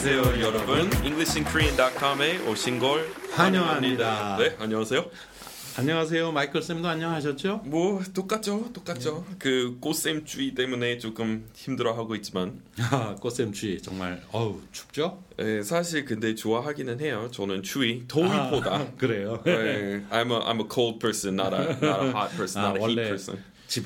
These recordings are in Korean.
안녕하세요, 여러분. EnglishinKorean.com에 오신 걸 환영합니다. 네, 안녕하세요. 안녕하세요. 마이클 쌤도 안녕하셨죠? 뭐 똑같죠. 그 꽃샘 추위 때문에 조금 힘들어하고 있지만. 꽃샘 추위 정말 춥죠? 네, 사실 근데 좋아하기는 해요. 저는 추위, 더위보다. 그래요. 네, I'm a cold person, not a hot person, not a heat person.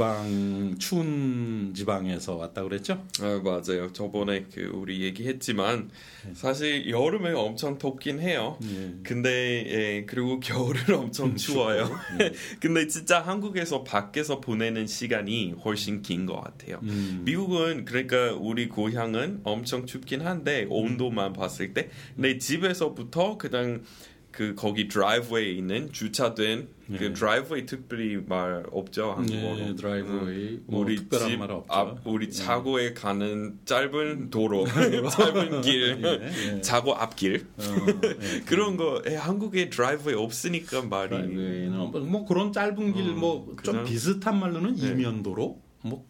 추운 지방에서 왔다 그랬죠? 맞아요. 저번에 우리 얘기했지만 사실 여름에 엄청 덥긴 해요. 근데 그리고 겨울은 엄청 추워요. 근데 진짜 한국에서 밖에서 보내는 시간이 훨씬 긴 것 같아요. 미국은 그러니까 우리 고향은 엄청 춥긴 한데 온도만 봤을 때, 근데 집에서부터 그냥 거기 드라이브웨이에 있는 주차된 그 드라이브웨이 특별히 말 없죠, 한국어로. 드라이브웨이 우리 특별한 집 말 없죠. 앞 우리 차고에 가는 짧은 도로, 짧은 길, 차고 앞길 그런 거 한국에 드라이브웨이 없으니까 말이. 드라이브웨이는 뭐 그런 짧은 길 좀 비슷한 말로는 이면도로.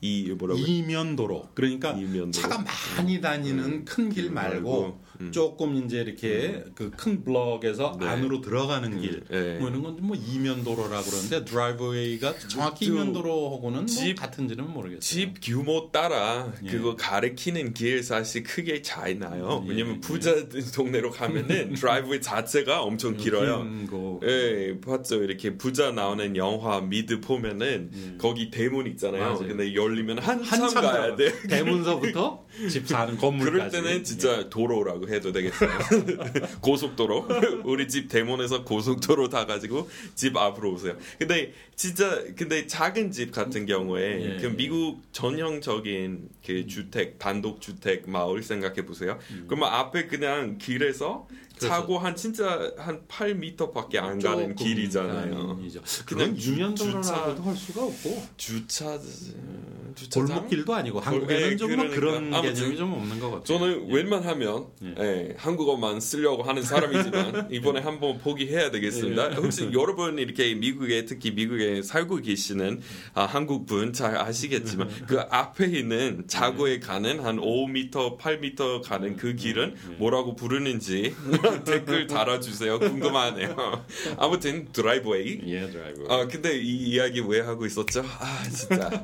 이면도로. 그러니까 이면도로. 차가 많이 다니는 큰 길 말고 조금 이제 이렇게 그 큰 블럭에서 안으로 들어가는 길. 뭐 이런 건 뭐 이면도로라고 그러는데 드라이브웨이가 정확히 이면도로하고는 뭐 같은지는 모르겠어요. 집 규모 따라 그거 가리키는 길 사실 크게 차이 나요. 왜냐면 부자 동네로 가면은 드라이브웨이 자체가 엄청 길어요. 예, 봤죠. 이렇게 부자 나오는 영화 미드 보면은 거기 대문 있잖아요. 맞아요. 근데 열리면 한참 가야 돼. 대문서부터 집 사는 건물까지. 그럴 때는 진짜 도로라고 해도 되겠어요. 고속도로. 우리 집 대문에서 고속도로 다 가지고 집 앞으로 오세요. 근데 작은 집 같은 경우에 그 미국 전형적인 그 주택, 단독 주택 마을 생각해 보세요. 그러면 앞에 그냥 길에서 차고 한 8m밖에 안 가는 길이잖아요. 그냥 이면도로라고도 할 수가 없고 주차장 골목길도 아니고 한국에는 좀 그런 개념이 좀 없는 것 같아요. 저는 웬만하면 한국어만 쓰려고 하는 사람이지만 이번에 한번 포기해야 되겠습니다. 혹시 여러분 이렇게 특히 미국에 살고 계시는 한국분 잘 아시겠지만 그 앞에 있는 차고에 가는 한 5m, 8m 가는 그 길은 뭐라고 부르는지 댓글 달아주세요. 궁금하네요. 아무튼 드라이브웨이. 드라이브웨이. 근데 이 이야기 왜 하고 있었죠? 진짜.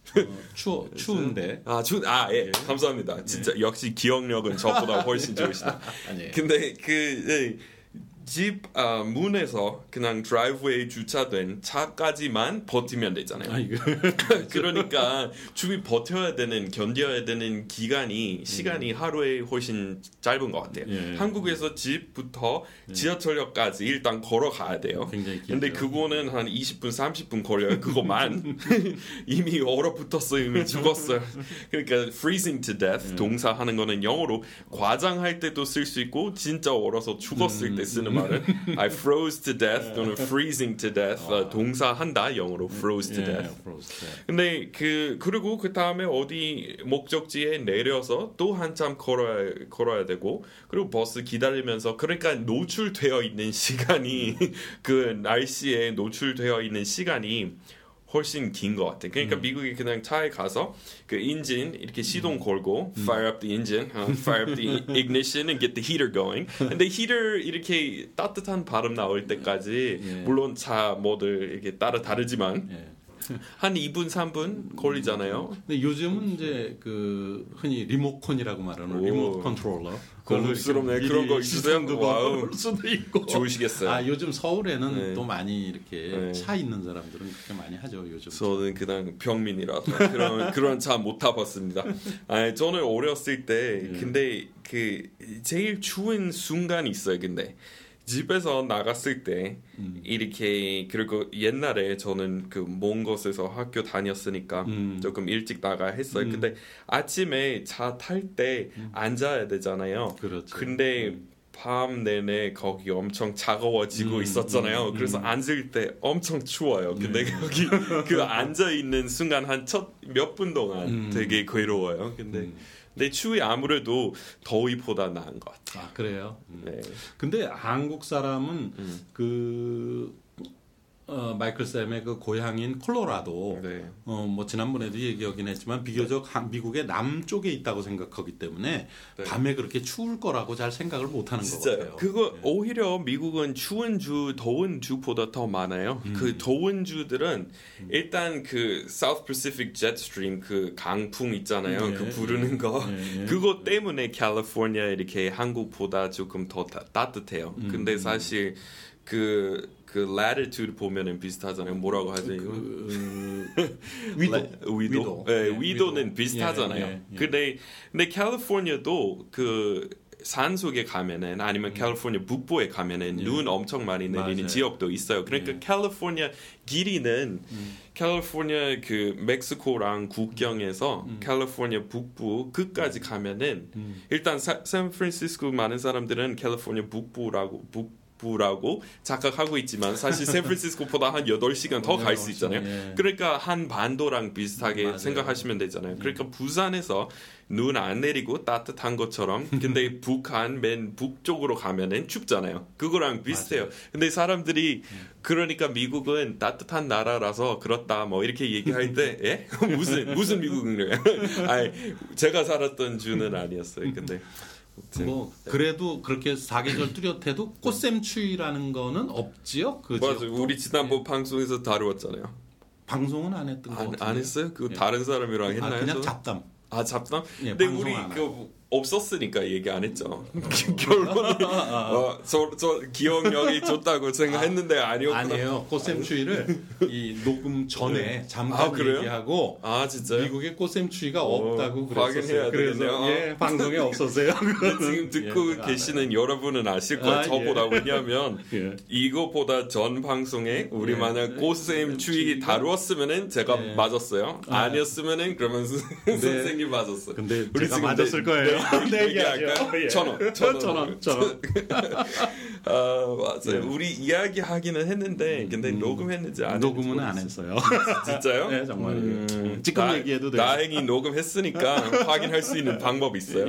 추운데. 감사합니다. 진짜 역시 기억력은 저보다 훨씬 좋으시다. 근데 집 문에서 그냥 드라이브웨이 주차된 차까지만 버티면 되잖아요. 그러니까 추위 견뎌야 되는 시간이 하루에 훨씬 짧은 것 같아요. 한국에서 집부터 지하철역까지 일단 걸어가야 돼요. 근데 그거는 한 20분, 30분 걸려요. 그거만. 이미 얼어붙었어요. 이미 죽었어요. 그러니까 freezing to death 동사하는 거는 영어로 과장할 때도 쓸 수 있고 진짜 얼어서 죽었을 때 쓰는 말은 I froze to death 또는 freezing to death 동사한다 영어로 froze to death. 근데 그리고 그 다음에 어디 목적지에 내려서 또 한참 걸어야 되고 그리고 버스 기다리면서 그러니까 노출되어 있는 시간이 그 날씨에 노출되어 있는 시간이 훨씬 긴 것 같아. 그러니까 미국이 그냥 차에 가서 그 엔진 이렇게 시동 걸고 fire up the engine, fire up the ignition and get the heater going. 근데 히터 이렇게 따뜻한 바람 나올 때까지 물론 차 모델 이렇게 따라 다르지만 한 2분, 3분 걸리잖아요. 근데 요즘은 이제 흔히 리모컨이라고 말하는 리모트 컨트롤러. 고급스럽네. 그런 거 있으세요? 와우. 수도 있고. 좋으시겠어요. 요즘 서울에는 또 많이 이렇게 차 있는 사람들은 그렇게 많이 하죠. 요즘. 저는 그냥 평민이라서 그런 차 못 타봤습니다. 저는 어렸을 때 근데 제일 추운 순간이 있어요. 근데 집에서 나갔을 때 이렇게 그리고 옛날에 저는 먼 곳에서 학교 다녔으니까 조금 일찍 나가야 했어요. 근데 아침에 차 탈 때 앉아야 되잖아요. 그렇죠. 근데 밤 내내 거기 엄청 차가워지고 있었잖아요. 그래서 앉을 때 엄청 추워요. 근데 거기 앉아 있는 순간 한 몇 분 동안 되게 괴로워요. 근데 추위 아무래도 더위보다 나은 것 같아요. 그래요? 네. 근데 한국 사람은 마이클 쌤의 그 고향인 콜로라도 네. 뭐 지난번에도 얘기하긴 했지만 비교적 미국의 남쪽에 있다고 생각하기 때문에 네. 밤에 그렇게 추울 거라고 잘 생각을 못하는 것 같아요. 그거 오히려 미국은 추운 주, 더운 주보다 더 많아요. 그 더운 주들은 일단 그 South Pacific Jet Stream 그 강풍 있잖아요. 그 부르는 거 그거 때문에 캘리포니아 이렇게 한국보다 조금 더 따뜻해요. 근데 사실 그 latitude 보면은 비슷하잖아요. 뭐라고 하죠 이거? 위도. 네, 위도는 비슷하잖아요. 근데 캘리포니아도 그 산속에 가면은 아니면 캘리포니아 북부에 가면은 눈 엄청 많이 내리는 맞아요. 지역도 있어요. 그러니까 캘리포니아 길이는 캘리포니아 그 멕시코랑 국경에서 캘리포니아 북부 끝까지 가면은 일단 샌프란시스코 많은 사람들은 캘리포니아 북부라고 착각하고 있지만 사실 샌프란시스코보다 한 8시간 더 갈 수 있잖아요. 그러니까 한 반도랑 비슷하게 맞아요. 생각하시면 되잖아요. 그러니까 부산에서 눈 안 내리고 따뜻한 것처럼 근데 북한 맨 북쪽으로 가면은 춥잖아요. 그거랑 비슷해요. 맞아요. 근데 사람들이 그러니까 미국은 따뜻한 나라라서 그렇다 뭐 이렇게 얘기할 때 예? 무슨 미국인가요? 아니 제가 살았던 주는 아니었어요. 근데 뭐 그래도 그렇게 사계절 뚜렷해도 꽃샘추위라는 거는 없지요? 그 맞아요. 우리 지난번 방송에서 다루었잖아요. 방송은 안 했던 거 같아요. 안 했어요? 그 다른 사람이랑 했나요? 그냥 잡담. 잡담? 근데 우리 없었으니까 얘기 안 했죠. 결론은 저 기억력이 좋다고 생각했는데 아니었구나. 아니에요. 꽃샘추위를 이 녹음 전에 잠깐 얘기하고 진짜요? 미국의 꽃샘추위가 없다고 그랬었어요. 그래서 방송에 없었어요. 지금 듣고 계시는 여러분은 아실 거예요. 저보다 왜냐하면 이거보다 전 방송에 우리 만약 꽃샘추위 다루었으면은 제가 맞았어요. 아니었으면은 그러면 선생님 맞았어요. 근데 제가 맞았을 거예요. 네, 얘기할까요? 1,000원. 맞아요. 우리 이야기 하기는 했는데 근데 녹음했는지 안 했는지 녹음은 안 했어요. 진짜요? 네, 정말. 지금 얘기해도 돼요. 다행히 녹음했으니까 확인할 수 있는 방법이 있어요.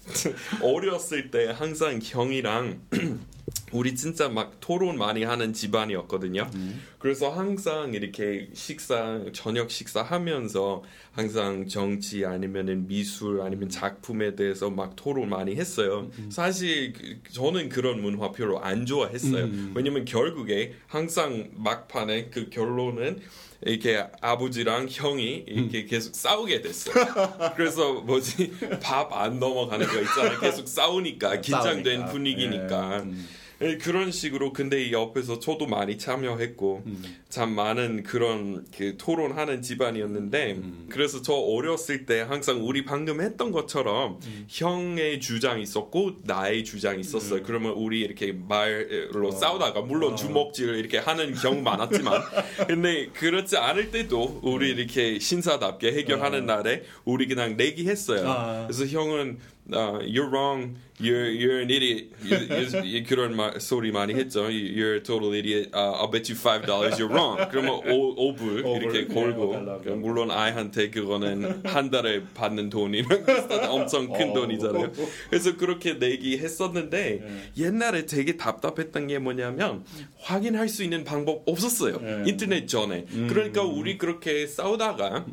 어렸을 때 항상 형이랑 우리 진짜 막 토론 많이 하는 집안이었거든요. 그래서 항상 이렇게 저녁 식사하면서 항상 정치 아니면은 미술 아니면 작품에 대해서 막 토론 많이 했어요. 사실 저는 그런 문화 별로 안 좋아했어요. 왜냐면 결국에 항상 막판에 그 결론은 이렇게 아버지랑 형이 이렇게 계속 싸우게 됐어요. 그래서 밥 안 넘어가는 거 있잖아요. 계속 싸우니까 긴장된 분위기니까. 그런 식으로 근데 옆에서 저도 많이 참여했고 참 많은 그런 그 토론하는 집안이었는데 그래서 저 어렸을 때 항상 우리 방금 했던 것처럼 형의 주장이 있었고 나의 주장이 있었어요. 그러면 우리 이렇게 말로 싸우다가 물론 주먹질 이렇게 하는 경우 많았지만 근데 그렇지 않을 때도 우리 이렇게 신사답게 해결하는 날에 우리 그냥 내기했어요. 그래서 형은 you're wrong, you're an idiot. 그런 소리 많이 했죠. You're a total idiot. I'll bet you $5 you're wrong. 그러면 5불 이렇게 걸고 물론 아이한테 그거는 한 달에 받는 돈이랑 비슷한 엄청 큰 돈이잖아요. 그래서 그렇게 내기했었는데 옛날에 되게 답답했던 게 뭐냐면 확인할 수 있는 방법 없었어요. 인터넷 전에. 그러니까 우리 그렇게 싸우다가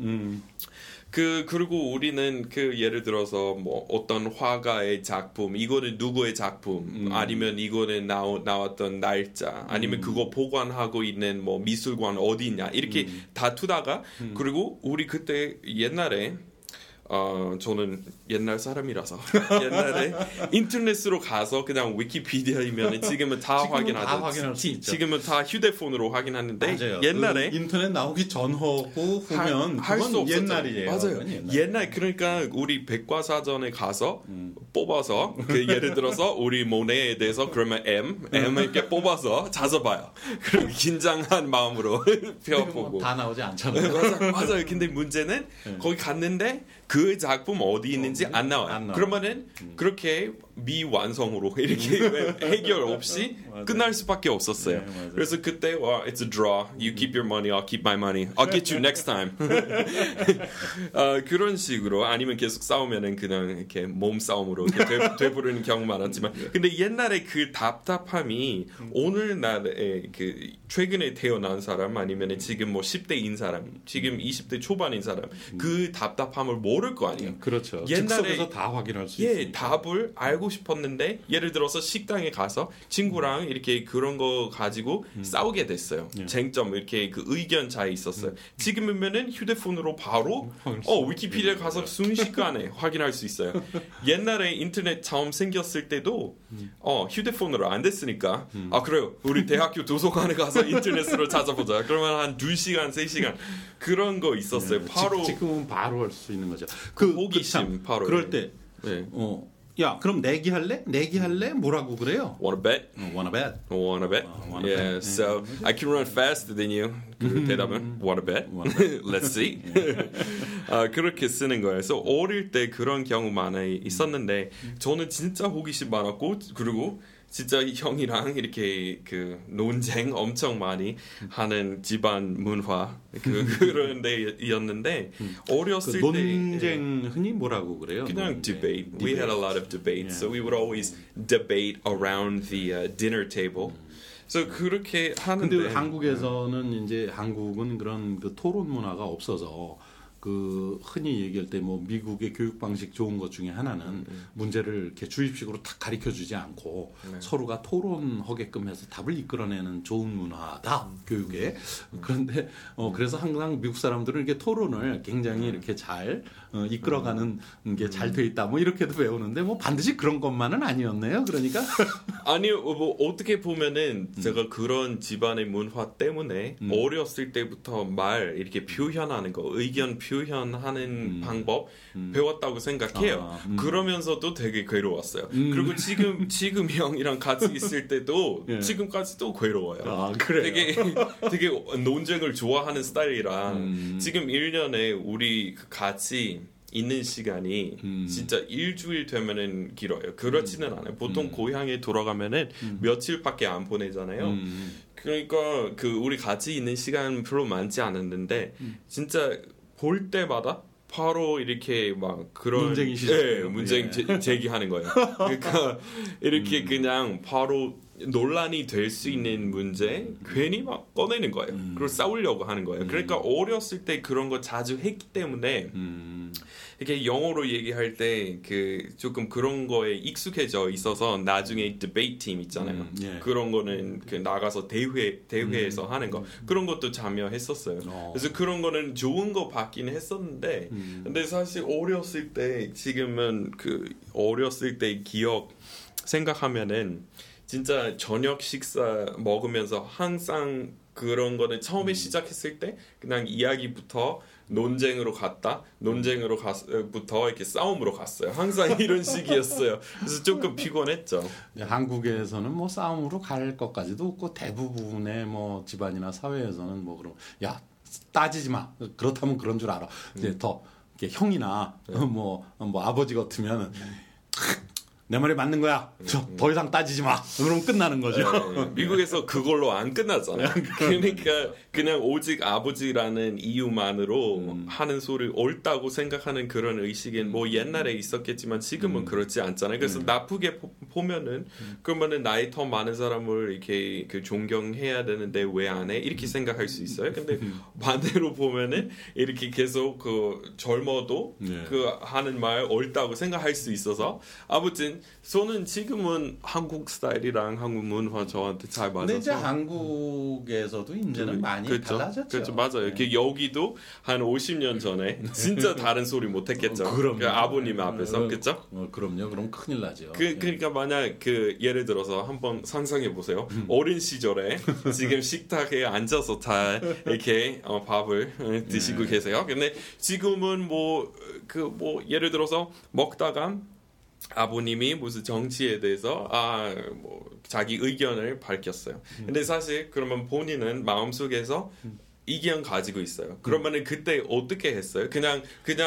그리고 우리는 예를 들어서 뭐 어떤 화가의 작품, 이거는 누구의 작품, 아니면 이거는 나왔던 날짜, 아니면 그거 보관하고 있는 뭐 미술관 어디 있냐, 이렇게 다투다가, 그리고 우리 그때 옛날에, 저는 옛날 사람이라서 옛날에 인터넷으로 가서 그냥 위키피디아이면 지금은 다 확인하죠. 지금은 다 휴대폰으로 확인하는데 맞아요. 옛날에 인터넷 나오기 전하고 후면 할 수 없었죠. 옛날이에요. 맞아요. 옛날 그러니까 우리 백과사전에 가서 뽑아서 예를 들어서 우리 모네에 대해서 그러면 M 이렇게 뽑아서 찾아봐요. 그럼 긴장한 마음으로 펴보고 다 나오지 않잖아요. 맞아요. 근데 문제는 거기 갔는데 그 작품 어디 있는지 안 나와요. 그러면은 그렇게 미완성으로 이렇게 해결 없이 끝날 수밖에 없었어요. 네, 그래서 그때 it's a draw. You keep your money, I'll keep my money. I'll get you next time. 그런 식으로 아니면 계속 싸우면은 그냥 이렇게 몸싸움으로 이렇게 되부르는 경우 많았지만 근데 옛날에 그 답답함이 오늘날에 그 최근에 태어난 사람 아니면 지금 뭐 10대인 사람 지금 20대 초반인 사람 그 답답함을 모를 거 아니에요. 그렇죠. 즉석에서 다 확인할 수 있어요. 답을 알고 싶었는데 예를 들어서 식당에 가서 친구랑 이렇게 그런 거 가지고 싸우게 됐어요. 쟁점 이렇게 그 의견 차이 있었어요. 지금이면은 휴대폰으로 바로 위키피디아 가서 순식간에 확인할 수 있어요. 옛날에 인터넷 처음 생겼을 때도 휴대폰으로 안 됐으니까 그래요. 우리 대학교 도서관에 가서 인터넷으로 찾아보자. 그러면 한 2시간, 3시간 그런 거 있었어요. 바로 지금은 바로 할 수 있는 거죠. 그 호기심 바로. 그럴 때 야, 그럼 내기 할래? 뭐라고 그래요? Wanna bet? Wanna bet. Wanna bet? Yeah, so I can run faster than you. 그 대답은 Wanna bet? Let's see. 그렇게 쓰는 거예요. 그래서 어릴 때 그런 경우 많이 있었는데 저는 진짜 호기심 많았고 그리고 진짜 형이랑 이렇게 그 논쟁 엄청 많이 하는 집안 문화 그런 데였는데 어렸을 때 논쟁 흔히 뭐라고 그래요? 그냥 debate. We had a lot of debate, so we would always debate around the dinner table. 그래서 그렇게 하는데. 근데 한국에서는 이제 한국은 그런 그 토론 문화가 없어서. 그 흔히 얘기할 때 뭐 미국의 교육 방식 좋은 것 중에 하나는 문제를 이렇게 주입식으로 딱 가르쳐 주지 않고 서로가 토론하게끔 해서 답을 이끌어내는 좋은 문화다 교육에. 그런데 그래서 항상 미국 사람들은 이렇게 토론을 굉장히 이렇게 잘 이끌어가는 게 잘 돼 있다 뭐 이렇게도 배우는데 뭐 반드시 그런 것만은 아니었네요. 그러니까 아니요 뭐 어떻게 보면은 제가 그런 집안의 문화 때문에 어렸을 때부터 말 이렇게 표현하는 거 의견 표현하는 방법 배웠다고 생각해요. 그러면서도 되게 괴로웠어요. 그리고 지금 형이랑 같이 있을 때도 지금까지도 괴로워요. 그래요? 되게 논쟁을 좋아하는 스타일이라 지금 1년에 우리 같이 있는 시간이 진짜 일주일 되면은 길어요. 그렇지는 않아요. 보통 고향에 돌아가면은 며칠밖에 안 보내잖아요. 그러니까 그 우리 같이 있는 시간 별로 많지 않았는데 진짜 볼 때마다 바로 이렇게 막 그런 논쟁이 문쟁 제기하는 거예요. 그러니까 이렇게 그냥 바로 논란이 될 수 있는 문제 괜히 막 꺼내는 거예요. 그리고 싸우려고 하는 거예요. 그러니까 어렸을 때 그런 거 자주 했기 때문에 이렇게 영어로 얘기할 때 그 조금 그런 거에 익숙해져 있어서 나중에 디베이트 팀 있잖아요. 그런 거는 그 나가서 대회에서 하는 거 그런 것도 참여했었어요. 그래서 그런 거는 좋은 거 받긴 했었는데 근데 사실 어렸을 때 지금은 그 어렸을 때 기억 생각하면은 진짜 저녁 식사 먹으면서 항상 그런 거는 처음에 시작했을 때 그냥 이야기부터 논쟁으로 부터 이렇게 싸움으로 갔어요. 항상 이런 식이었어요. 그래서 조금 피곤했죠. 한국에서는 뭐 싸움으로 갈 것까지도 없고 대부분의 뭐 집안이나 사회에서는 뭐 그럼 야 따지지 마. 그렇다면 그런 줄 알아. 이제 더 이렇게 형이나 뭐 아버지 같으면. 내 말이 맞는 거야. 더 이상 따지지 마. 그럼 끝나는 거죠. 미국에서 그걸로 안 끝나잖아요. 그러니까 그냥 오직 아버지라는 이유만으로 하는 소리 옳다고 생각하는 그런 의식은 뭐 옛날에 있었겠지만 지금은 그렇지 않잖아요. 그래서 나쁘게 보면은 그러면은 나이 더 많은 사람을 이렇게 그 존경해야 되는데 왜 안 해? 이렇게 생각할 수 있어요. 근데 반대로 보면은 이렇게 계속 그 젊어도 그 하는 말 옳다고 생각할 수 있어서 아무튼 저는 지금은 한국 스타일이랑 한국 문화 저한테 잘 맞아서. 근데 이제 한국에서도 이제는 많이 달라졌죠. 그렇죠, 맞아요. 여기도 한 50년 전에 진짜 다른 소리 못했겠죠. 그럼요. 아버님 앞에서, 그렇죠? 그럼요. 그럼 큰일 나죠. 그러니까 만약 그 예를 들어서 한번 상상해 보세요. 어린 시절에 지금 식탁에 앉아서 다 이렇게 밥을 드시고 계세요. 근데 지금은 뭐 예를 들어서 먹다가 아버님이 무슨 정치에 대해서 뭐 자기 의견을 밝혔어요. 근데 사실 그러면 본인은 마음속에서 의견 가지고 있어요. 그러면은 그때 어떻게 했어요? 그냥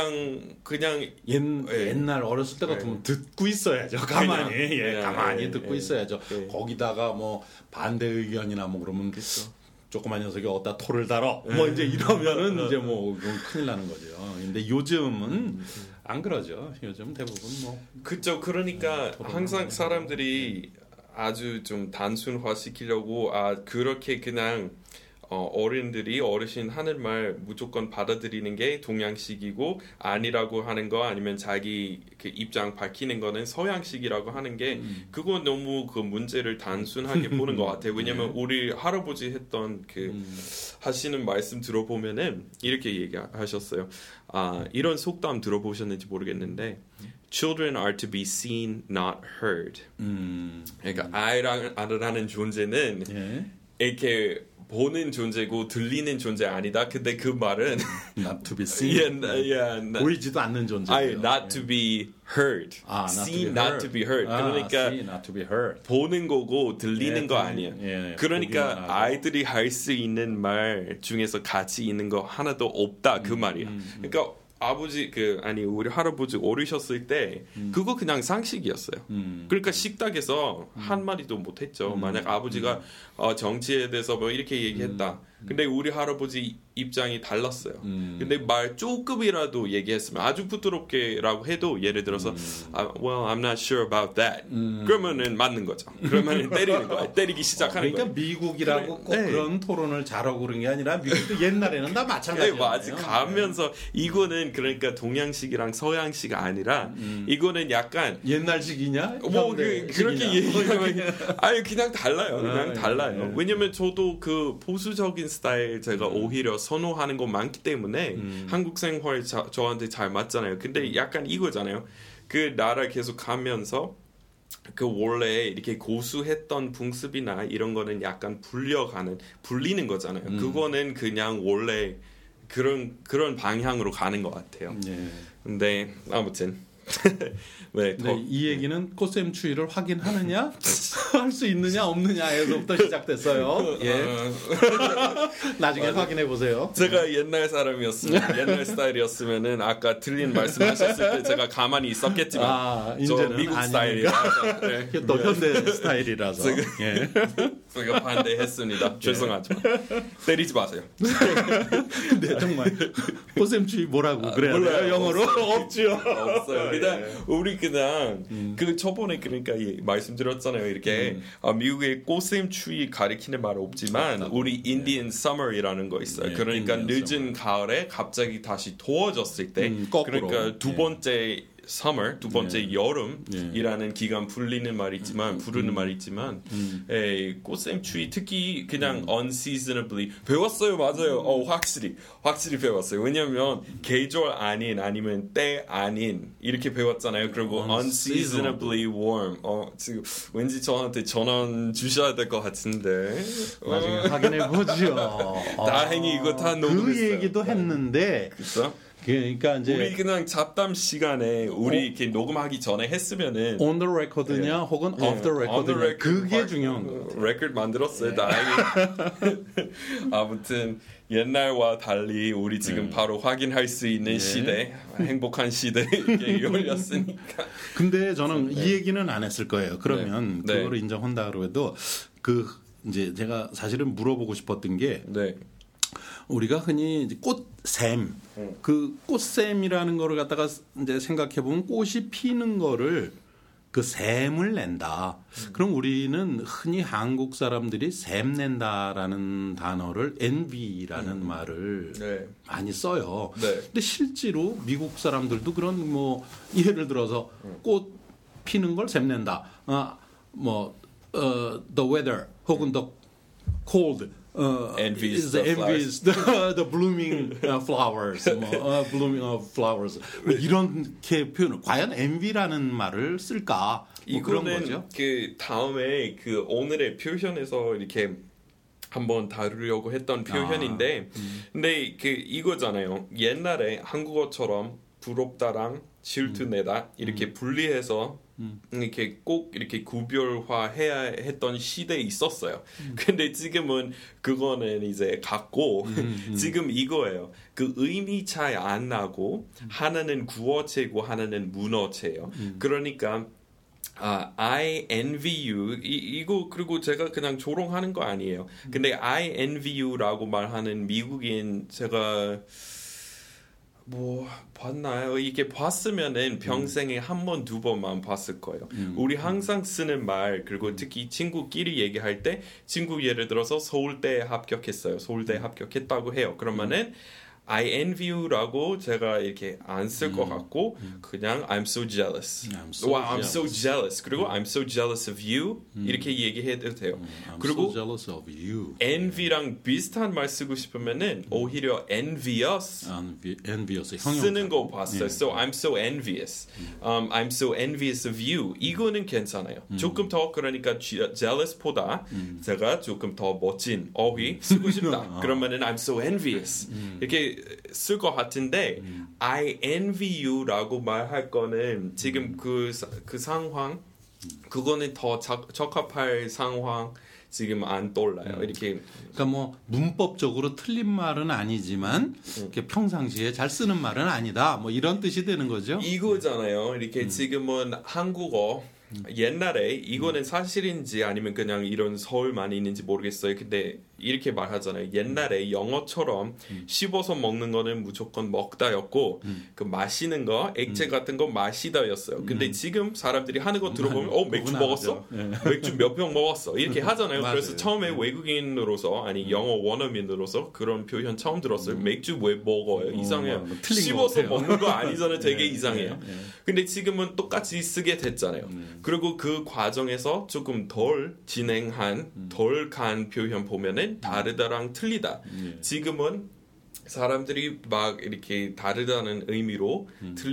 옛날 어렸을 때 같으면 듣고 있어야죠. 가만히 가만히 듣고 있어야죠. 거기다가 뭐 반대 의견이나 뭐 그러면 조그만 녀석이 어디다 토를 달어 뭐 이제 이러면은 이제 뭐 큰일 나는 거죠. 근데 요즘은 안 그러죠. 요즘 대부분 뭐 그렇죠. 그러니까 항상 사람들이 아주 좀 단순화시키려고 그렇게 그냥 어른들이 어르신 하는 말 무조건 받아들이는 게 동양식이고 아니라고 하는 거 아니면 자기 그 입장 밝히는 거는 서양식이라고 하는 게 그거 너무 그 문제를 단순하게 보는 것 같아요. 왜냐면 우리 할아버지 했던 그 하시는 말씀 들어보면은 이렇게 얘기하셨어요. 이런 속담 들어보셨는지 모르겠는데 Children are to be seen, not heard. 그러니까 아이라는 존재는 이렇게 보는 존재고 들리는 존재 아니다. 근데 그 말은 not to be seen. 보이지도 않는 존재예요. not to be heard. seen not to be heard. 그러니까 see not to be heard. 보는 거고 들리는 거 아니에요. 그러니까 아이들이 할 수 있는 말 중에서 가치 있는 거 하나도 없다 그 말이야. 그러니까 우리 할아버지 어리셨을 때 그거 그냥 상식이었어요. 그러니까 식탁에서 한 마디도 못했죠. 만약 아버지가 정치에 대해서 뭐 이렇게 얘기했다. 근데 우리 할아버지 입장이 달랐어요. 근데 말 조금이라도 얘기했으면 아주 부드럽게라고 해도 예를 들어서 well, I'm not sure about that. 그러면은 맞는 거죠. 그러면은 때리는 거야. 때리기 시작하는 거예요. 그러니까 미국이라고 꼭 그런 토론을 잘하고 그런 게 아니라 미국도 옛날에는 다 마찬가지예요. 아직 가면서 이거는 그러니까 동양식이랑 서양식 아니라 이거는 약간 옛날식이냐? 뭐 그렇게 얘기하면 그냥 달라요. 그냥 달라요. 왜냐면 저도 그 보수적인 스타일 제가 오히려 선호하는 거 많기 때문에 한국 생활 저한테 잘 맞잖아요. 근데 약간 이거잖아요. 그 나라 계속 가면서 그 원래 이렇게 고수했던 풍습이나 이런 거는 약간 불리는 거잖아요. 그거는 그냥 원래 그런 방향으로 가는 것 같아요. 근데 아무튼 네, 이 얘기는 꽃샘 추위를 확인하느냐 할 수 있느냐 없느냐에서부터 시작됐어요. 나중에 확인해 보세요. 제가 옛날 사람이었으면 옛날 스타일이었으면은 아까 틀린 말씀하셨을 때 제가 가만히 있었겠지만 이제는 미국 스타일이라서 또 현대 스타일이라서 제가 반대했습니다. 죄송하지만 때리지 마세요. 근데 정말 꽃샘 추위 뭐라고 그래야 돼요? 영어로 없어요. 그냥 우리 그냥 그 저번에 그러니까 말씀드렸잖아요. 이렇게 미국의 꽃샘 추위 가리키는 말 없지만 우리 인디언 서머이라는 거 있어요. 그러니까 늦은 가을에 갑자기 다시 더워졌을 때 그러니까 두 번째 summer, 두 번째 여름이라는 기간 부르는 말이 있지만 꽃샘 추위 특히 그냥 unseasonably 배웠어요. 맞아요. 확실히 배웠어요. 왜냐면 계절 아니면 때 아닌 이렇게 배웠잖아요. 그리고 unseasonably warm 지금 왠지 저한테 전원 주셔야 될 것 같은데 나중에 확인해 보죠. 다행히 이거 다 녹음했어요. 그 얘기도 했는데 그렇죠? 그러니까 이제 우리 그냥 잡담 시간에 우리 이렇게 녹음하기 전에 했으면은 on the record냐 혹은 off the record냐 그게 중요한 거. 레코드 만들었어요. 다행히. 아무튼 옛날과 달리 우리 지금 바로 확인할 수 있는 시대, 행복한 시대에 열렸으니까. 근데 저는 이 얘기는 안 했을 거예요. 그러면 그거를 인정한다 그래도 이제 제가 사실은 물어보고 싶었던 게. 우리가 흔히 이제 꽃샘, 그 꽃샘이라는 거를 갖다가 이제 생각해 보면 꽃이 피는 거를 그 샘을 낸다. 그럼 우리는 흔히 한국 사람들이 샘 낸다라는 단어를 envy라는 말을 많이 써요. 근데 실제로 미국 사람들도 그런 뭐 예를 들어서 꽃 피는 걸 샘 낸다. the weather 혹은 the cold. envies the blooming flowers, blooming of flowers. 이렇게 표현을 과연 envy라는 말을 쓸까? 그런 거죠. 그 다음에 그 오늘의 표현에서 이렇게 한번 다루려고 했던 표현인데, 근데 그 이거잖아요. 옛날에 한국어처럼 부럽다랑 질투내다 이렇게 분리해서 이렇게 꼭 이렇게 구별화해야 했던 시대에 있었어요. 근데 지금은 그거는 이제 갔고 지금 이거예요. 그 의미 차이 안 나고 하나는 구어체고 하나는 문어체예요. 그러니까 I envy you 이거 그리고 제가 그냥 조롱하는 거 아니에요. 근데 I envy you라고 말하는 미국인 제가 뭐 봤나요? 이게 봤으면은 평생에 한 번, 두 번만 봤을 거예요. 우리 항상 쓰는 말 그리고 특히 친구끼리 얘기할 때 친구 예를 들어서 서울대에 합격했어요. 서울대에 합격했다고 해요. 그러면은 I envy you라고 제가 이렇게 안 쓸 것 같고 그냥 I'm so jealous. I'm so jealous. 그리고 I'm so jealous of you 이렇게 얘기해도 돼요. 그리고 so jealous of you. envy랑 비슷한 말 쓰고 싶으면은 오히려 envious 쓰는 거 봤어요. So I'm so envious. I'm so envious of you. 이거는 괜찮아요. 조금 더 그러니까 jealous보다 제가 조금 더 멋진 어휘 쓰고 싶다. 그러면은 I'm so envious. 이렇게 쓸 것 같은데 I envy you라고 말할 거는 지금 그 상황 그거는 더 적합할 상황 지금 안 떠올라요. 이렇게 그러니까 뭐 문법적으로 틀린 말은 아니지만 이렇게 평상시에 잘 쓰는 말은 아니다. 뭐 이런 뜻이 되는 거죠. 이거잖아요. 이렇게 지금은 한국어 옛날에 이거는 사실인지 아니면 그냥 이런 서울만 있는지 모르겠어요. 근데 이렇게 말하잖아요. 옛날에 영어처럼 씹어서 먹는 거는 무조건 먹다였고 그 마시는 거 액체 같은 거 마시다였어요. 근데 지금 사람들이 하는 거 들어보면 맥주 먹었어? 맥주 몇 병 먹었어? 이렇게 하잖아요. 그래서 처음에 외국인으로서 아니 영어 원어민으로서 그런 표현 처음 들었어요. 맥주 왜 먹어요? 이상해요. 씹어서 먹는 거 아니잖아요. 되게 이상해요. 근데 지금은 똑같이 쓰게 됐잖아요. 그리고 그 과정에서 조금 덜 진행한 덜 간 표현 보면은 다르다랑 틀리다. 지금은 사람들이 막 이렇게 다르다는 의미로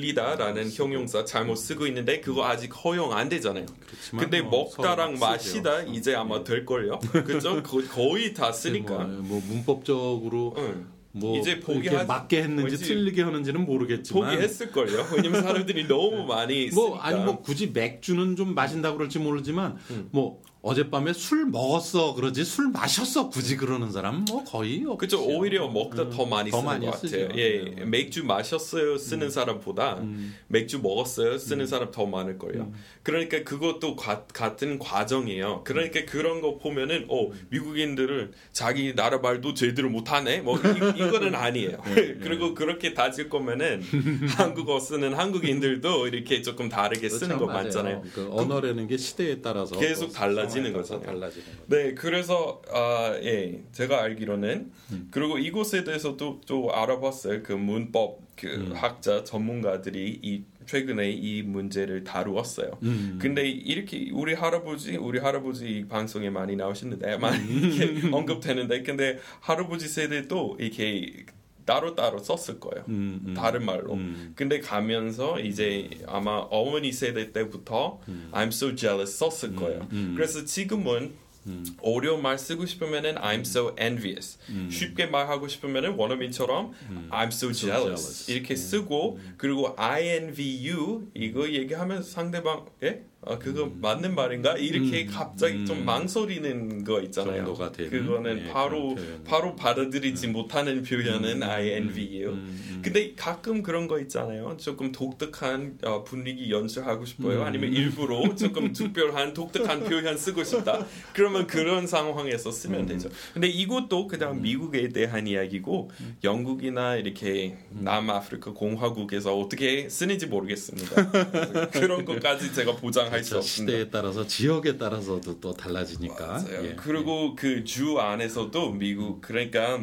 틀리다라는 형용사 잘못 쓰고 있는데 그거 아직 허용 안 되잖아요. 근데 먹다랑 마시다 이제 아마 될걸요. 그죠? 거의 다 쓰니까. 뭐 문법적으로 뭐 이제 맞게 했는지 틀리게 하는지는 모르겠지만 포기했을걸요. 왜냐면 사람들이 너무 많이 쓰니까. 아니 뭐 굳이 맥주는 좀 마신다고 그럴지 모르지만 뭐 어젯밤에 술 먹었어 그러지 술 마셨어 굳이 그러는 사람 뭐 거의 없죠. 그렇죠. 오히려 먹다 더 많이 쓰는 것 같아요. 예, 맥주 마셨어요 쓰는 사람보다 맥주 먹었어요 쓰는 사람 더 많을 거예요. 그러니까 그것도 같은 과정이에요. 그러니까 그런 거 보면은 미국인들은 자기 나라 말도 제대로 못하네. 뭐 이거는 아니에요. 그리고 그렇게 따질 거면은 한국어 쓰는 한국인들도 이렇게 조금 다르게 쓰는 거 맞잖아요. 그 언어라는 게 시대에 따라서 계속 달라지는 거잖아요. 네, 그래서 제가 알기로는 그리고 이곳에 대해서도 또 알아봤어요. 그 문법 그 학자 전문가들이 최근에 이 문제를 다루었어요. 근데 이렇게 우리 할아버지 이 방송에 많이 나오시는데 많이 이렇게 언급되는데 근데 할아버지 세대도 이렇게 따로 썼을 거예요. 다른 말로. 근데 가면서 이제 아마 어머니 세대 때부터 I'm so jealous 썼을 거예요. 그래서 지금은 어려운 말 쓰고 싶으면은 I'm so envious. 쉽게 말하고 싶으면은 원어민처럼 I'm so jealous. 이렇게 쓰고 그리고 I envy you 이거 얘기하면 상대방 그거 맞는 말인가? 이렇게 갑자기 좀 망설이는 거 있잖아요. 그거는 바로 받아들이지 못하는 표현은 I envy you. 근데 가끔 그런 거 있잖아요. 조금 독특한 분위기 연출하고 싶어요. 아니면 일부러 조금 특별한 독특한 표현 쓰고 싶다. 그러면 그런 상황에서 쓰면 되죠. 근데 이것도 그냥 미국에 대한 이야기고 영국이나 이렇게 남아프리카 공화국에서 어떻게 쓰는지 모르겠습니다. 그런 것까지 제가 보장할 수 없습니다. 시대에 따라서 지역에 따라서도 또 달라지니까. 그리고 그 주 안에서도 미국 그러니까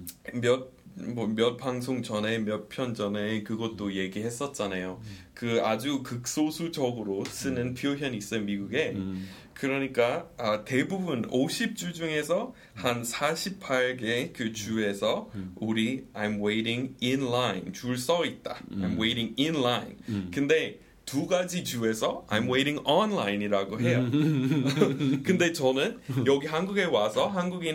몇 방송 전에 몇 편 전에 그것도 얘기했었잖아요. 그 아주 극소수적으로 쓰는 표현이 있어요 미국에. 그러니까 대부분 50주 중에서 한 48개 그 주에서 우리 I'm waiting in line 줄 서 있다. I'm waiting in line. 근데 두 가지 주에서 I'm waiting online이라고 해요. 근데 저는 여기 한국에 와서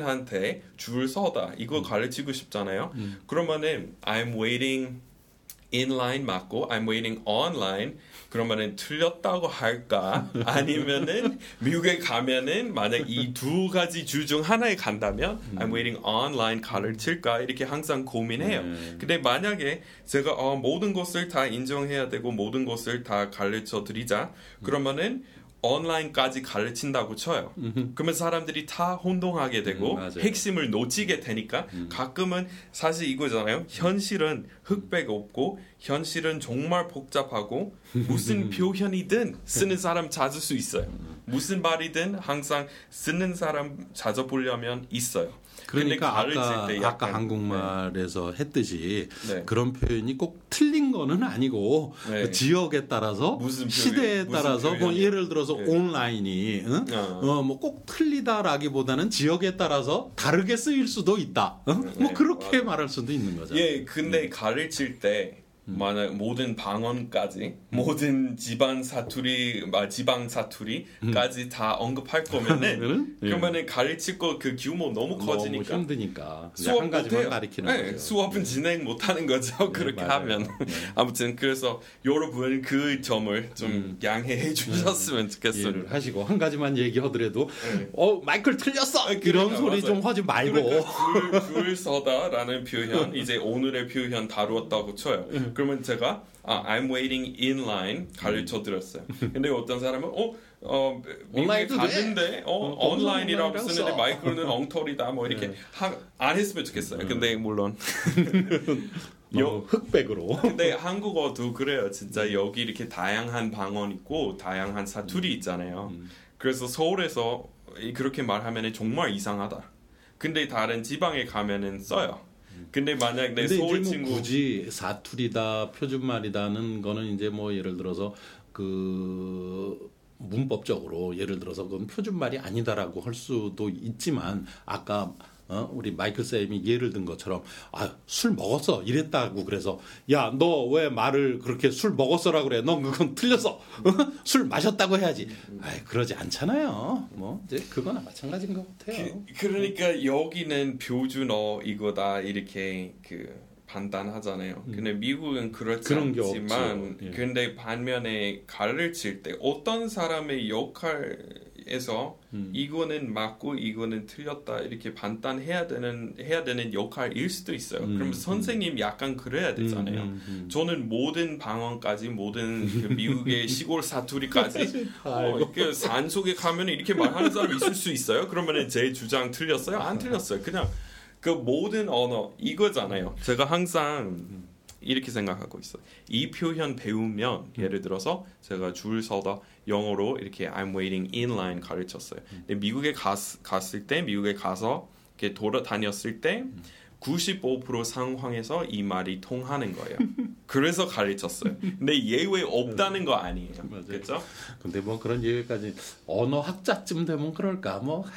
한국인한테 줄 서다 이거 가르치고 싶잖아요. 그러면은 I'm waiting inline 맞고 I'm waiting online 그러면은 틀렸다고 할까? 아니면은 미국에 가면은 만약 이 두 가지 주 중 하나에 간다면 I'm waiting online 가르칠까? 이렇게 항상 고민해요. 근데 만약에 제가 모든 것을 다 인정해야 되고 모든 것을 다 가르쳐 드리자 그러면은 온라인까지 가르친다고 쳐요. 그러면 사람들이 다 혼동하게 되고 핵심을 놓치게 되니까 가끔은 사실 이거잖아요. 현실은 흑백 없고 현실은 정말 복잡하고 무슨 표현이든 쓰는 사람 찾을 수 있어요. 무슨 말이든 항상 쓰는 사람 찾아보려면 있어요. 그러니까 아까 한국말에서 했듯이 그런 표현이 꼭 틀린 거는 아니고 지역에 따라서 시대에 따라서 뭐 예를 들어서 온라인이 뭐 꼭 틀리다라기보다는 지역에 따라서 다르게 쓰일 수도 있다. 뭐 그렇게 말할 수도 있는 거죠. 예, 근데 가르칠 때 만약 모든 방언까지 모든 지방 사투리까지 다 언급할 거면은 그러면은 가르칠 거 그 규모 너무 커지니까 너무 힘드니까 수업 한 가지만 가르치는 거죠. 수업은 진행 못 하는 거죠. 그렇게 하면 아무튼 그래서 여러분 그 점을 좀 양해해 주셨으면 좋겠어요. 이해를 하시고 한 가지만 얘기하더라도 마이클 틀렸어 이런 소리 맞아요. 좀 하지 말고 그러니까 줄 서다라는 표현 이제 오늘의 표현 다루었다고 쳐요. 그러면 제가 I'm waiting in line 가르쳐 드렸어요. 근데 어떤 사람은 미국에 갔는데 온라인이라고 쓰는데 마이크로는 엉터리다 뭐 이렇게 안 했으면 좋겠어요. 근데 물론 흑백으로. 근데 한국어도 그래요. 진짜 여기 이렇게 다양한 방언 있고 다양한 사투리 있잖아요. 그래서 서울에서 그렇게 말하면 정말 이상하다. 근데 다른 지방에 가면은 써요. 근데 만약 내 서울 친구 굳이 사투리다 표준말이다는 거는 이제 뭐 예를 들어서 그 문법적으로 예를 들어서 그건 표준말이 아니다라고 할 수도 있지만 아까 우리 마이클 쌤이 예를 든 것처럼 술 먹었어 이랬다고 그래서 야 너 왜 말을 그렇게 술 먹었어라 그래 넌 그건 틀렸어 술 마셨다고 해야지 그러지 않잖아요 뭐 이제 그거나 마찬가지인 것 같아요. 그러니까 여기는 표준어 이거다 이렇게 판단하잖아요. 근데 미국은 그렇지 않지만 근데 반면에 가르칠 때 어떤 사람의 역할에서 이거는 맞고 이거는 틀렸다 이렇게 판단해야 되는 역할일 수도 있어요. 그럼 선생님 약간 그래야 되잖아요. 저는 모든 방언까지 모든 그 미국의 시골 사투리까지 산속에 가면 이렇게 말하는 사람이 있을 수 있어요. 그러면 제 주장 틀렸어요? 안 틀렸어요. 그냥 그 모든 언어 이거잖아요. 제가 항상 이렇게 생각하고 있어요. 이 표현 배우면 예를 들어서 제가 줄 서다 영어로 이렇게 I'm waiting in line 가르쳤어요. 근데 미국에 갔을 때 미국에 가서 이렇게 돌아다녔을 때 95% 상황에서 이 말이 통하는 거예요. 그래서 가르쳤어요. 근데 예외 없다는 거 아니에요. 그렇죠? 근데 뭐 그런 예외까지 언어 학자쯤 되면 그럴까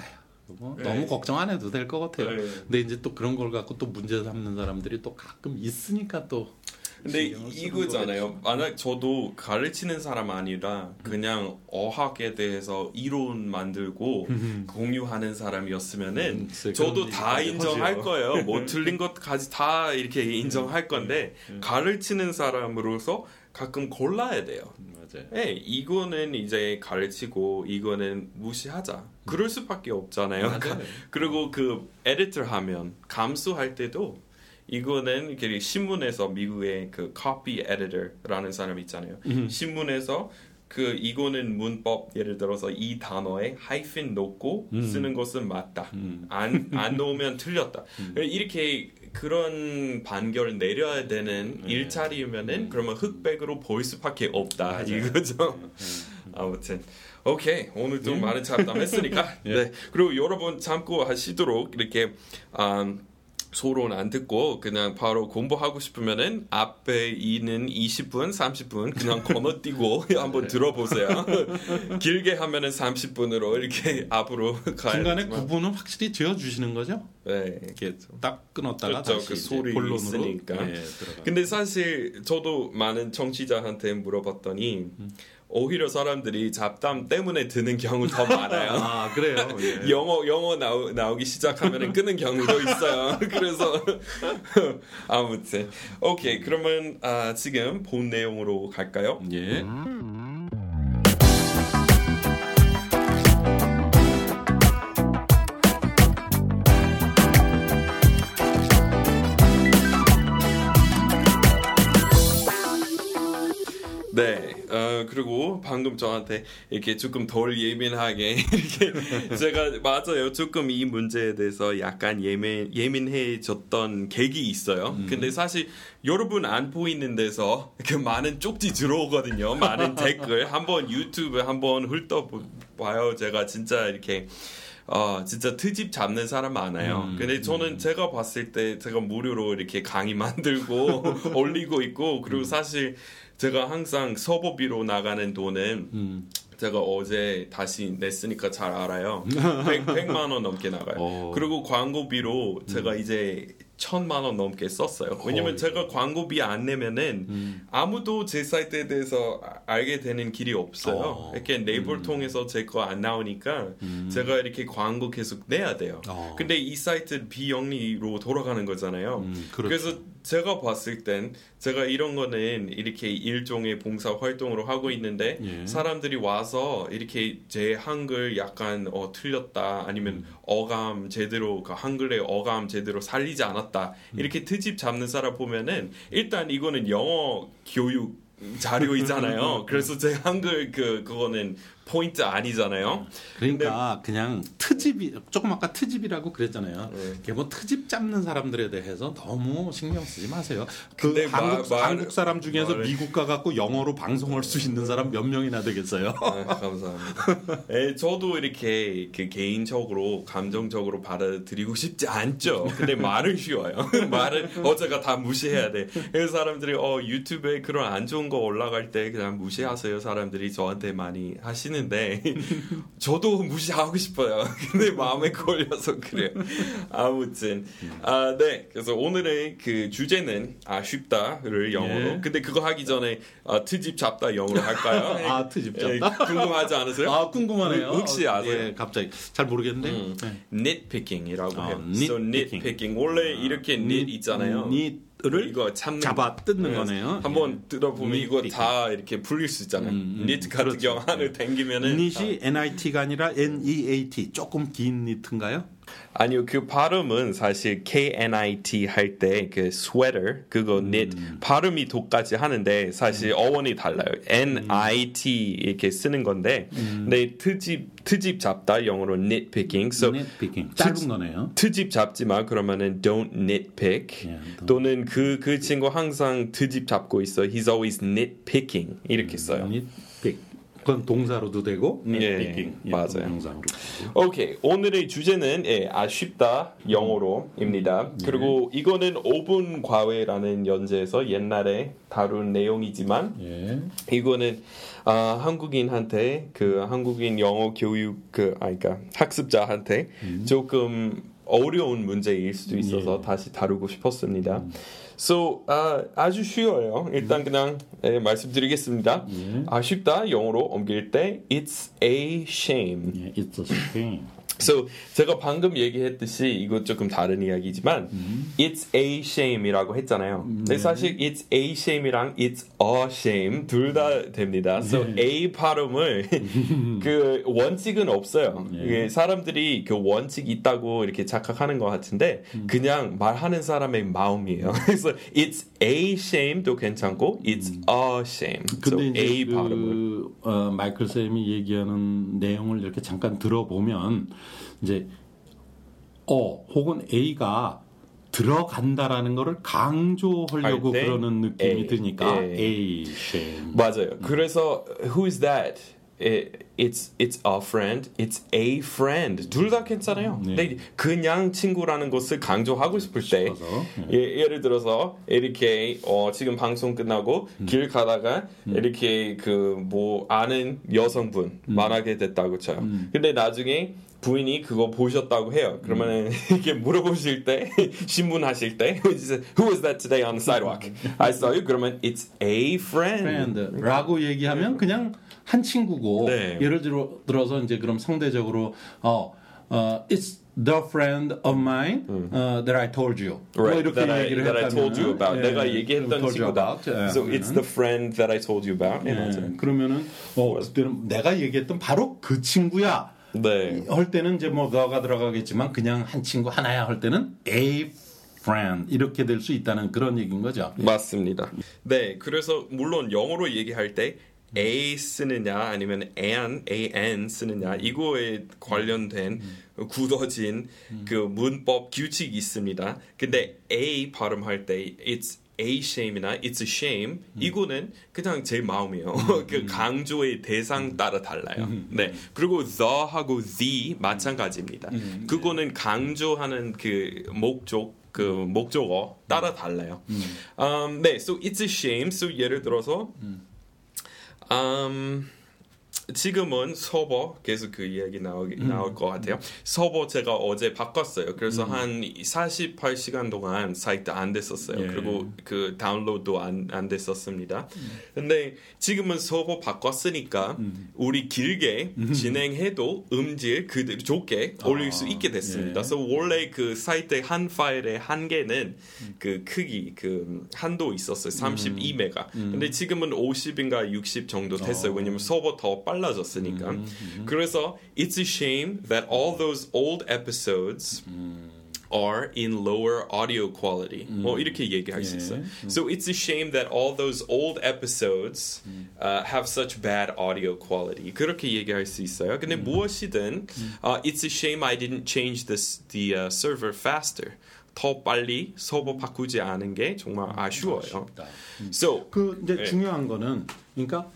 너무 걱정 안 해도 될 것 같아요. 근데 이제 또 그런 걸 갖고 또 문제 삼는 사람들이 또 가끔 있으니까 또. 근데 이거잖아요. 만약 저도 가르치는 사람 아니라 그냥 어학에 대해서 이론 만들고 공유하는 사람이었으면은 저도 다 인정할 거예요. 뭐 틀린 것까지 다 이렇게 인정할 건데 가르치는 사람으로서 가끔 골라야 돼요. 네, 이거는 이제 가르치고 이거는 무시하자. 그럴 수밖에 없잖아요. 그리고 그 에디터 하면 감수할 때도 이거는 이렇게 신문에서 미국의 그 copy editor라는 사람 있잖아요. 신문에서 이거는 문법 예를 들어서 이 단어에 하이픈 넣고 쓰는 것은 맞다. 안 넣으면 틀렸다. 이렇게 그런 판결을 내려야 되는 일자리면은 그러면 흑백으로 보일 수밖에 없다. 이거죠. 아무튼 오케이 오늘도 많은 잡담했으니까 네. 그리고 여러분 참고하시도록 이렇게 서로는 안 듣고 그냥 바로 공부하고 싶으면은 앞에 있는 20분, 30분 그냥 건너뛰고 한번 들어보세요. 길게 하면은 30분으로 이렇게 앞으로 가야 중간에 구분은 확실히 지어주시는 거죠? 네, 이렇게 딱 끊었다가 그렇죠, 다시 그 소리 본론으로 있으니까. 근데 사실 저도 많은 청취자한테 물어봤더니 오히려 사람들이 잡담 때문에 드는 경우 더 많아요. 아, 그래요? 예. 영어 나오기 시작하면 끄는 경우도 있어요. 그래서 아무튼 오케이 그러면 지금 본 내용으로 갈까요? 예. 네, 그리고 방금 저한테 이렇게 조금 덜 예민하게 이렇게 제가 맞아요. 조금 이 문제에 대해서 약간 예민해졌던 계기 있어요. 근데 사실 여러분 안 보이는 데서 그 많은 쪽지 들어오거든요. 많은 댓글 한번 유튜브 한번 훑어봐요. 제가 진짜 이렇게 진짜 트집 잡는 사람 많아요. 근데 저는 제가 봤을 때 제가 무료로 이렇게 강의 만들고 올리고 있고 그리고 사실 제가 항상 서버비로 나가는 돈은 제가 어제 다시 냈으니까 잘 알아요. 100만 원 넘게 나가요. 그리고 광고비로 제가 이제 1,000만 원 넘게 썼어요. 왜냐면 제가 광고비 안 내면은 아무도 제 사이트에 대해서 알게 되는 길이 없어요. 이렇게 네이버를 통해서 제 거 안 나오니까 제가 이렇게 광고 계속 내야 돼요. 근데 이 사이트 비영리로 돌아가는 거잖아요. 그렇죠. 그래서 제가 봤을 땐 제가 이런 거는 이렇게 일종의 봉사 활동으로 하고 있는데 사람들이 와서 이렇게 제 한글 약간 틀렸다 아니면 어감 제대로 그 한글의 어감 제대로 살리지 않았다 이렇게 트집 잡는 사람 보면은 일단 이거는 영어 교육 자료이잖아요. 그래서 제 한글 그거는 포인트 아니잖아요. 그러니까 그냥 트집이 조금 아까 트집이라고 그랬잖아요. 네. 뭐 트집 잡는 사람들에 대해서 너무 신경 쓰지 마세요. 그 한국 사람 중에서 미국 가갖고 영어로 방송할 수 있는 사람 몇 명이나 되겠어요. 감사합니다. 네, 저도 이렇게 개인적으로 감정적으로 받아들이고 싶지 않죠. 근데 말은 쉬워요. 말은 어제가 다 무시해야 돼. 그래서 사람들이 유튜브에 그런 안 좋은 거 올라갈 때 그냥 무시하세요. 사람들이 저한테 많이 하시는. 데 저도 무시하고 싶어요. 근데 마음에 걸려서 그래요. 아무튼 네. 그래서 오늘의 그 주제는 쉽다를 영어로. 예. 근데 그거 하기 전에 트집 잡다 영어로 할까요? 트집 잡다? 궁금하지 않으세요? 궁금하네요. 혹시 아세요? 예, 갑자기 잘 모르겠는데. nitpicking이라고 해요. So nitpicking 원래 이렇게 nit 있잖아요. 를 이거 잡아 뜯는 거네요. 한번 들어보면 이거 다 이렇게 풀릴 수 있잖아요. 니트 같은 그렇죠. 경우 하늘 당기면은 nit이 NIT가 아니라 NEAT 조금 긴 니트인가요? 아니요, 그 발음은 사실 KNIT 할 때 그 sweater 그거 knit 발음이 똑같이 하는데 사실 어원이 달라요. NIT 이렇게 쓰는 건데, 근데 트집 잡다 영어로 nitpicking. So nitpicking 짧은 거네요. 트집 잡지 마 그러면은 don't nitpick. 또는 그 친구 항상 트집 잡고 있어. He's always nitpicking 이렇게 써요. nitpick. 그건 동사로도 되고, nitpicking. 맞아요. 동사로. 오케이, 오늘의 주제는 아쉽다 영어로입니다. 그리고 이거는 5분 과외라는 연재에서 옛날에 다룬 내용이지만 이거는 한국인한테 한국인 영어 교육 그러니까 학습자한테 조금 어려운 문제일 수도 있어서 다시 다루고 싶었습니다. So 아주 쉬워요. 일단 그냥 말씀드리겠습니다. 아쉽다 영어로 옮길 때 it's a shame. It's a shame. So 제가 방금 얘기했듯이 이거 조금 다른 이야기지만 it's a shame이라고 했잖아요. 근데 사실 it's a shame이랑 it's a shame 둘 다 됩니다. So a 발음을 그 원칙은 없어요. 사람들이 그 원칙 있다고 이렇게 착각하는 것 같은데 그냥 말하는 사람의 마음이에요. 그래서 it's a shame도 괜찮고 it's a shame. 근데 so 이제 a 발음을 마이클 쌤이 얘기하는 내용을 이렇게 잠깐 들어보면 이제 혹은 A가 들어간다라는 거를 강조하려고 그러는 느낌이 드니까 A shame. 맞아요. 그래서 who is that? It's a friend. It's a friend. 둘 다 괜찮아요. 근데 그냥 친구라는 것을 강조하고 싶을 때 예를 들어서 이렇게 지금 방송 끝나고 길 가다가 이렇게 아는 여성분 만나게 됐다고 쳐요. 근데 나중에 부인이 그거 보셨다고 해요. 그러면 이렇게 물어보실 때 신문하실 때 Who was that today on the sidewalk? I saw you. 그러면 it's a friend. 라고 얘기하면 그냥 한 친구고 네. 예를 들어서 이제 그럼 상대적으로 it's the friend of mine that I told you. Right. 뭐 이렇게 얘기를 that I told you about. 예, 내가 얘기했던 친구다. So it's the friend that I told you about. 예, 그러면은 그때는 내가 얘기했던 바로 그 친구야. 네. 할 때는 이제 뭐 너가 들어가겠지만 그냥 한 친구 하나야 할 때는 a friend 이렇게 될 수 있다는 그런 얘기인 거죠. 맞습니다. 네, 그래서 물론 영어로 얘기할 때 a 쓰느냐 아니면 an 쓰느냐 이거에 관련된 굳어진 그 문법 규칙이 있습니다. 근데 a 발음할 때 it's a shame이나 it's a shame 이거는 그냥 제 마음이에요. 그 강조의 대상 따라 달라요. 네. 그리고 the하고 the 마찬가지입니다. 그거는 강조하는 그 목적어 따라 달라요. 네, so it's a shame. So 예를 들어서 지금은 서버 계속 그 이야기 나올 것 같아요. 서버 제가 어제 바꿨어요. 그래서 한 48시간 동안 사이트 안 됐었어요. 예. 그리고 그 다운로드도 안 됐었습니다. 근데 지금은 서버 바꿨으니까 우리 길게 진행해도 음질 그대로 좋게 올릴 수 있게 됐습니다. 예. 그래서 원래 그 사이트 한 파일의 한계는 그 크기 그 한도 있었어요. 32메가. 근데 지금은 50인가 60 정도 됐어요. 왜냐면 서버 더 빨라졌으니까. 그래서 it's a shame that all those old episodes are in lower audio quality. 뭐 이렇게 얘기할 수 있어요. So it's a shame that all those old episodes have such bad audio quality. 그렇게 얘기할 수 있어요. 근데 무엇이든 it's a shame I didn't change the server faster. 더 빨리 서버 바꾸지 않은 게 정말 아쉬워요. So 그 이제 중요한 거는 그러니까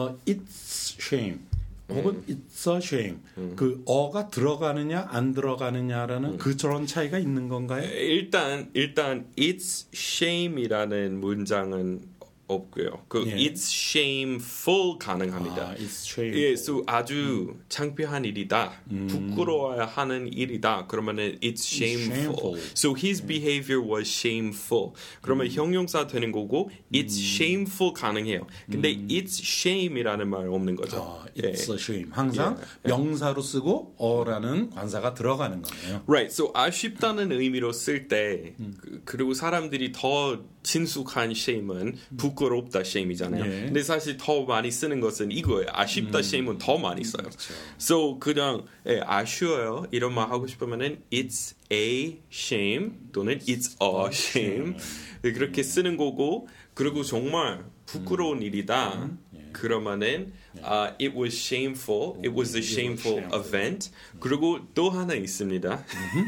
it's shame 혹은 it's a shame 그 어가 들어가느냐 안 들어가느냐라는 그런 차이가 있는 건가요? 일단 it's shame이라는 문장은 없고요. 그 it's shameful 가능합니다. it's shameful. 예, so 아주 창피한 일이다. 부끄러워야 하는 일이다. 그러면은 it's shameful. So his behavior was shameful. 그러면 형용사 되는 거고 it's shameful 가능해요. 근데 it's shame이라는 말 없는 거죠. it's a shame. 항상 명사로 쓰고 어라는 관사가 들어가는 거네요. Right. So 아쉽다는 의미로 쓸 때 그리고 사람들이 더 친숙한 shame은 부끄럽다 shame이잖아요. 근데 사실 더 많이 쓰는 것은 이거예요. 아쉽다 shame은 더 많이 써요. 그렇죠. So 그냥 아쉬워요 이런 말 하고 싶으면은 it's a shame 또는 it's a shame 그렇게 쓰는 거고 그리고 정말 부끄러운 일이다. 그러면은 it was shameful. It was a shameful event. 그리고 또 하나 있습니다.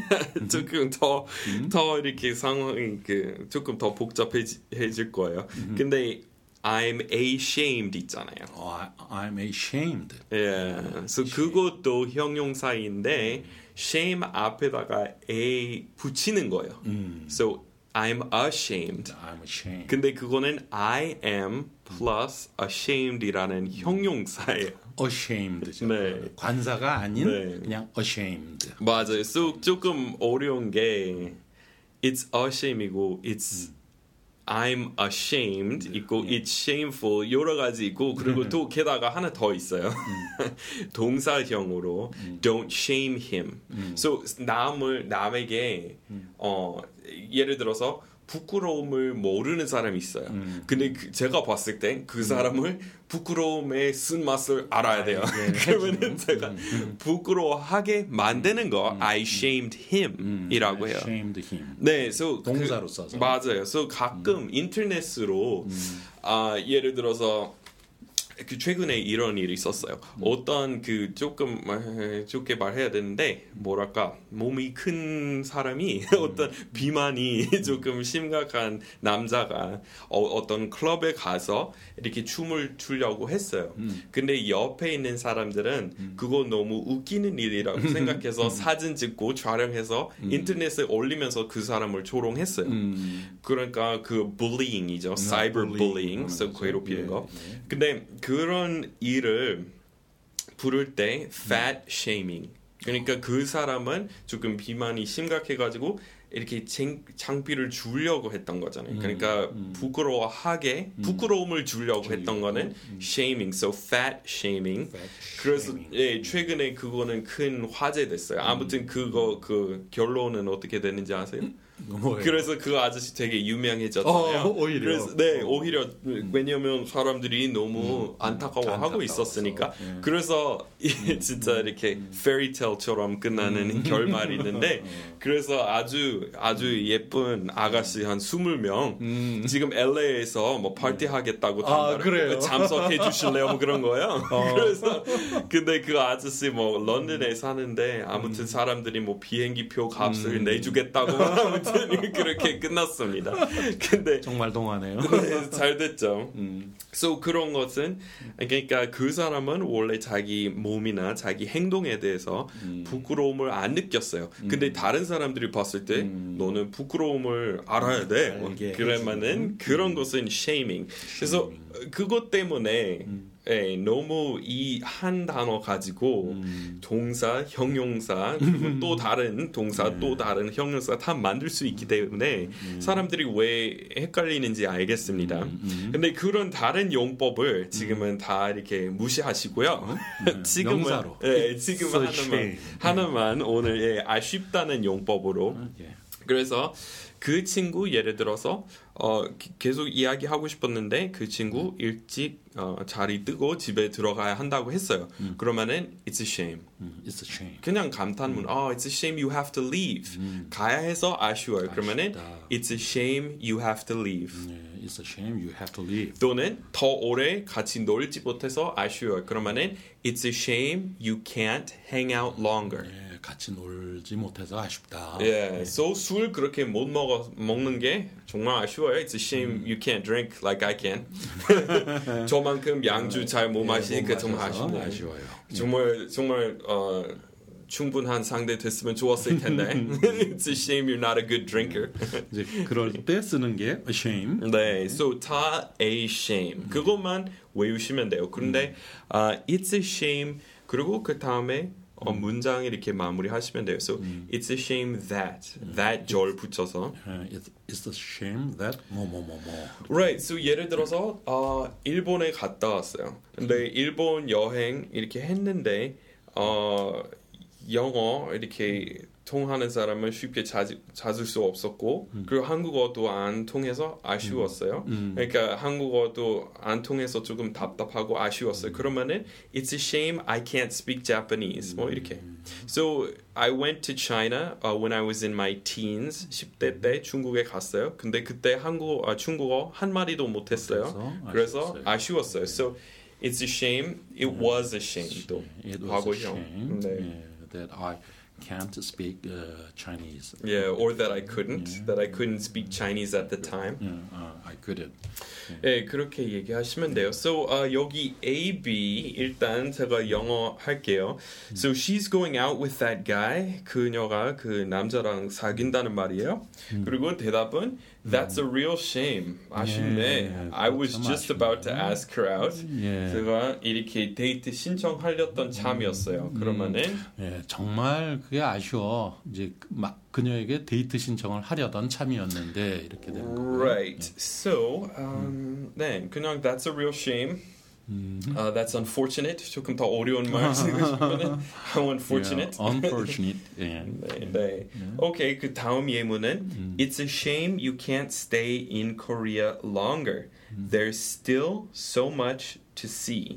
조금 더 이렇게 상황이 조금 더 복잡해질 거예요. 근데 I'm ashamed 있잖아요. I'm ashamed. 예, 그래서 그것도 형용사인데 shame 앞에다가 a 붙이는 거예요. So I'm ashamed. I'm ashamed. 근데 그거는 I am plus ashamed이라는 형용사예요. ashamed죠. 네. 관사가 아닌 그냥 ashamed. 맞아요. So 조금 어려운 게 it's ashamed이고 it's I'm ashamed 있고 it's shameful 여러 가지 있고 그리고 또 게다가 하나 더 있어요. 동사형으로 don't shame him. So 남에게 예를 들어서 부끄러움을 모르는 사람이 있어요. 근데 제가 봤을 때 그 사람을 부끄러움의 쓴맛을 알아야 돼요. 그러면은 제가 부끄러워하게 만드는 거 I shamed him 이라고 해요. shamed him. 네, so 동사로 써서. 맞아요. So 가끔 인터넷으로 예를 들어서 그 최근에 이런 일이 있었어요. 어떤 그 조금 좋게 말해야 되는데 뭐랄까 몸이 큰 사람이 어떤 비만이 조금 심각한 남자가 어떤 클럽에 가서 이렇게 춤을 추려고 했어요. 근데 옆에 있는 사람들은 그거 너무 웃기는 일이라고 생각해서 사진 찍고 촬영해서 인터넷에 올리면서 그 사람을 조롱했어요. 그러니까 그 bullying이죠. cyber bullying, 괴롭히는 거. 근데 그런 일을 부를 때 fat shaming. 그러니까 그 사람은 조금 비만이 심각해가지고 이렇게 창피를 주려고 했던 거잖아요. 그러니까 부끄러움을 주려고 했던 거는 shaming, so fat shaming. 그래서 예, 최근에 그거는 큰 화제됐어요. 아무튼 그 결론은 어떻게 되는지 아세요? 뭐예요? 그래서 그 아저씨 되게 유명해졌잖아요. 오히려. 그래서 네, 오히려 왜냐면 사람들이 너무 안타까워하고 있었으니까. 예. 그래서 진짜 이렇게 페리테일처럼 끝나는 결말이 있는데 그래서 아주 예쁜 아가씨 한 20명 지금 LA에서 뭐 파티하겠다고 참석해 주실래요? 뭐 그런 거예요. 그래서 근데 그 아저씨 뭐 런던에 사는데 아무튼 사람들이 뭐 비행기표 값을 내주겠다고 아무튼 그렇게 끝났습니다. 근데 정말 동안해요. 네, 잘 됐죠. So 그런 것은 그러니까 그 사람은 원래 자기 몸이나 자기 행동에 대해서 부끄러움을 안 느꼈어요. 근데 다른 사람들이 봤을 때 너는 부끄러움을 알아야 돼. 그러면은 그런 것은 shaming. 그래서 그것 때문에 예, 너무 이 한 단어 가지고 동사, 형용사, 그리고 또 다른 동사, 또 다른 형용사 다 만들 수 있기 때문에 사람들이 왜 헷갈리는지 알겠습니다. 근데 그런 다른 용법을 지금은 다 이렇게 무시하시고요. 지금은 예, 지금 하나만 오늘 예, 아쉽다는 용법으로. 그래서 그 친구 예를 들어서 계속 이야기하고 싶었는데 그 친구 일찍 자리 뜨고 집에 들어가야 한다고 했어요. 그러면은 it's a shame. It's a shame. 그냥 감탄문. It's a shame you have to leave. 가야 해서 아쉬워요. 그러면은 it's a shame you have to leave. It's a shame you have to leave. 또는 더 오래 같이 놀지 못해서 아쉬워요. 그러면은 it's a shame you can't hang out longer. 같이 놀지 못해서 아쉽다. So 술 그렇게 못 먹는 게 정말 아쉬워요. It's a shame you can't drink like I can. 저만큼 양주 잘 못 마시니까 정말 아쉬워요. 정말 충분한 상대 됐으면 좋았을 텐데. It's a shame you're not a good drinker. 이제 그럴 때 쓰는 게 a shame. 네, so 다 a shame. 그것만 외우시면 돼요. 그런데 it's a shame 그리고 그 다음에 문장 이렇게 마무리하시면 돼요. So it's a shame that 절 붙여서 It's a shame that 뭐뭐뭐뭐. Right. So 예를 들어서 일본에 갔다 왔어요. 근데 일본 여행 이렇게 했는데 영어 이렇게 통하는 사람은 쉽게 찾을 수 없었고 그리고 한국어도 안 통해서 아쉬웠어요. 그러니까 한국어도 안 통해서 조금 답답하고 아쉬웠어요. 그러면은 It's a shame I can't speak Japanese. 뭐 이렇게. So I went to China when I was in my teens. 10대 때 중국에 갔어요. 근데 그때 중국어 한 마디도 못했어요. 그래서 아쉬웠어요. So it's a shame. It was a shame. 또 과거형. 네. That I can't speak Chinese. Or that I couldn't speak Chinese at the time. I couldn't. 네, 그렇게 얘기하시면 돼요. So 여기 A, B 일단 제가 영어 할게요. So she's going out with that guy. 그녀가 그 남자랑 사귄다는 말이에요. 그리고 대답은 That's a real shame. 아쉽네. I was just about to ask her out. 제가 이렇게 데이트 신청하려던 참이었어요. 그러면은 정말 그게 아쉬워. 이제 막 그녀에게 데이트 신청을 하려던 참이었는데 이렇게 되는 거예요. Right. So 네, 그냥 That's a real shame. That's unfortunate. 조금 더 어려운 말 쓰고 싶으면 How unfortunate. Unfortunate. 네. 오케이. 그 다음 예문은 It's a shame you can't stay in Korea longer. There's still so much to see.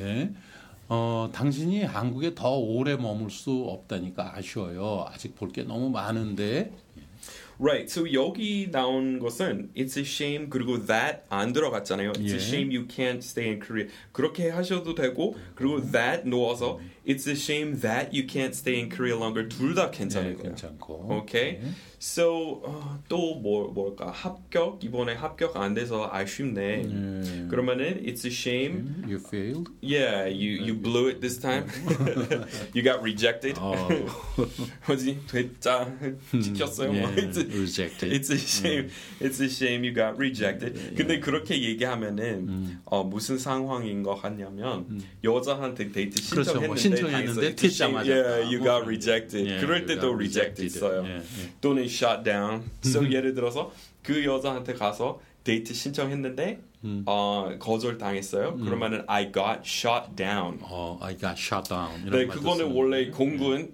당신이 한국에 더 오래 머물 수 없다니까 아쉬워요. 아직 볼 게 너무 많은데. Right. So 여기 나온 것은 It's a shame 그리고 that 안 들어갔잖아요. It's a shame you can't stay in Korea. 그렇게 하셔도 되고 그리고 that 넣어서 It's a shame that you can't stay in Korea longer. 둘 다 괜찮은 거예요. 괜찮고. Okay. So 또 뭘까? 합격 이번에 합격 안 돼서 아쉽네. 그러면은 It's a shame. You failed. Yeah, you blew it this time. You got rejected. 뭐지? 됐자 지켰어요. It's a rejected. It's a shame. It's a shame you got rejected. 근데 그렇게 얘기하면은 무슨 상황인 것 같냐면 여자한테 데이트 신청했는데 듣자마자 yeah, you got rejected. 그럴 때도 reject 있어요. 또는 shot down. So 예를 들어서 그 여자한테 가서 데이트 신청했는데 거절당했어요. 그러면은 I got shot down. I got shot down. 네, 그거는 원래 공군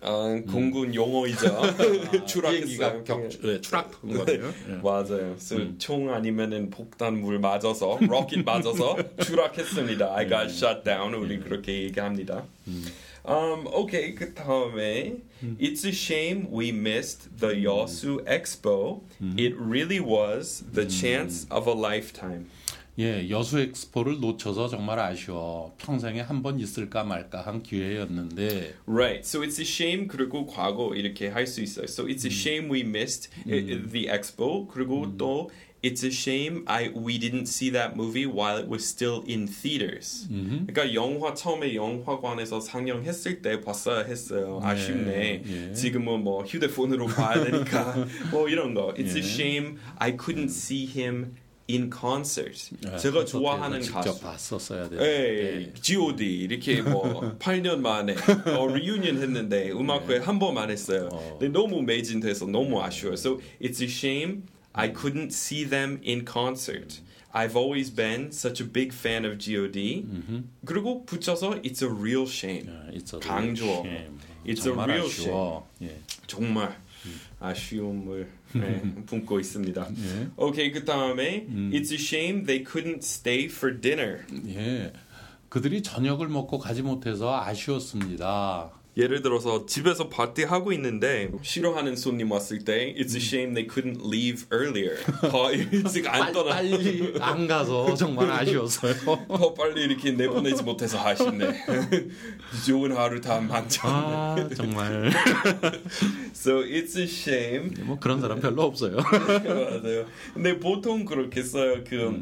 용어이죠. 추락했어요. 추락한 거예요. 맞아요. So, 총 아니면은 폭탄물 맞아서, 로켓 맞아서 추락했습니다. I got shot down. 우리 그렇게 얘기합니다. Okay, 그 다음에 It's a shame we missed the 여수 Expo. It really was the chance of a lifetime. 예, 여수 엑스포를 놓쳐서 정말 아쉬워. 평생에 한 번 있을까 말까 한 기회였는데. Right. So it's a shame. 그리고 과거 이렇게 할 수 있어요. So it's a shame we missed the Expo. 그리고 또 It's a shame we didn't see that movie while it was still in theaters. 그러니까 영화 처음에 영화관에서 상영했을 때 봤어야 했어요. 아쉽네. 지금은 뭐 휴대폰으로 봐야 되니까 뭐 이런 거. It's a shame I couldn't see him in concert. 제가 좋아하는 가수. 직접 봤었어야 돼요. 네. G.O.D. 이렇게 뭐 8년 만에 리유니언 했는데 음악회 한 번만 했어요. 근데 너무 매진돼서 너무 아쉬워요. So it's a shame I couldn't see them in concert. I've always been such a big fan of G.O.D. 그리고 붙여서 it's a real shame. 강조. It's a real shame. 정말 아쉬움을 품고 있습니다. 오케이, 그 다음에 It's a shame they couldn't stay for dinner. 예, 그들이 저녁을 먹고 가지 못해서 아쉬웠습니다. 예를 들어서 집에서 파티하고 있는데 싫어하는 손님 왔을 때 It's a shame they couldn't leave earlier. 더 일찍 안 떠나. 빨리 안 가서 정말 아쉬웠어요. 더 빨리 이렇게 내보내지 못해서 아쉽네. 좋은 하루 다 망쳐. 아, 정말. So it's a shame. 뭐 그런 사람 별로 없어요. 맞아요. 근데 보통 그렇게 써요.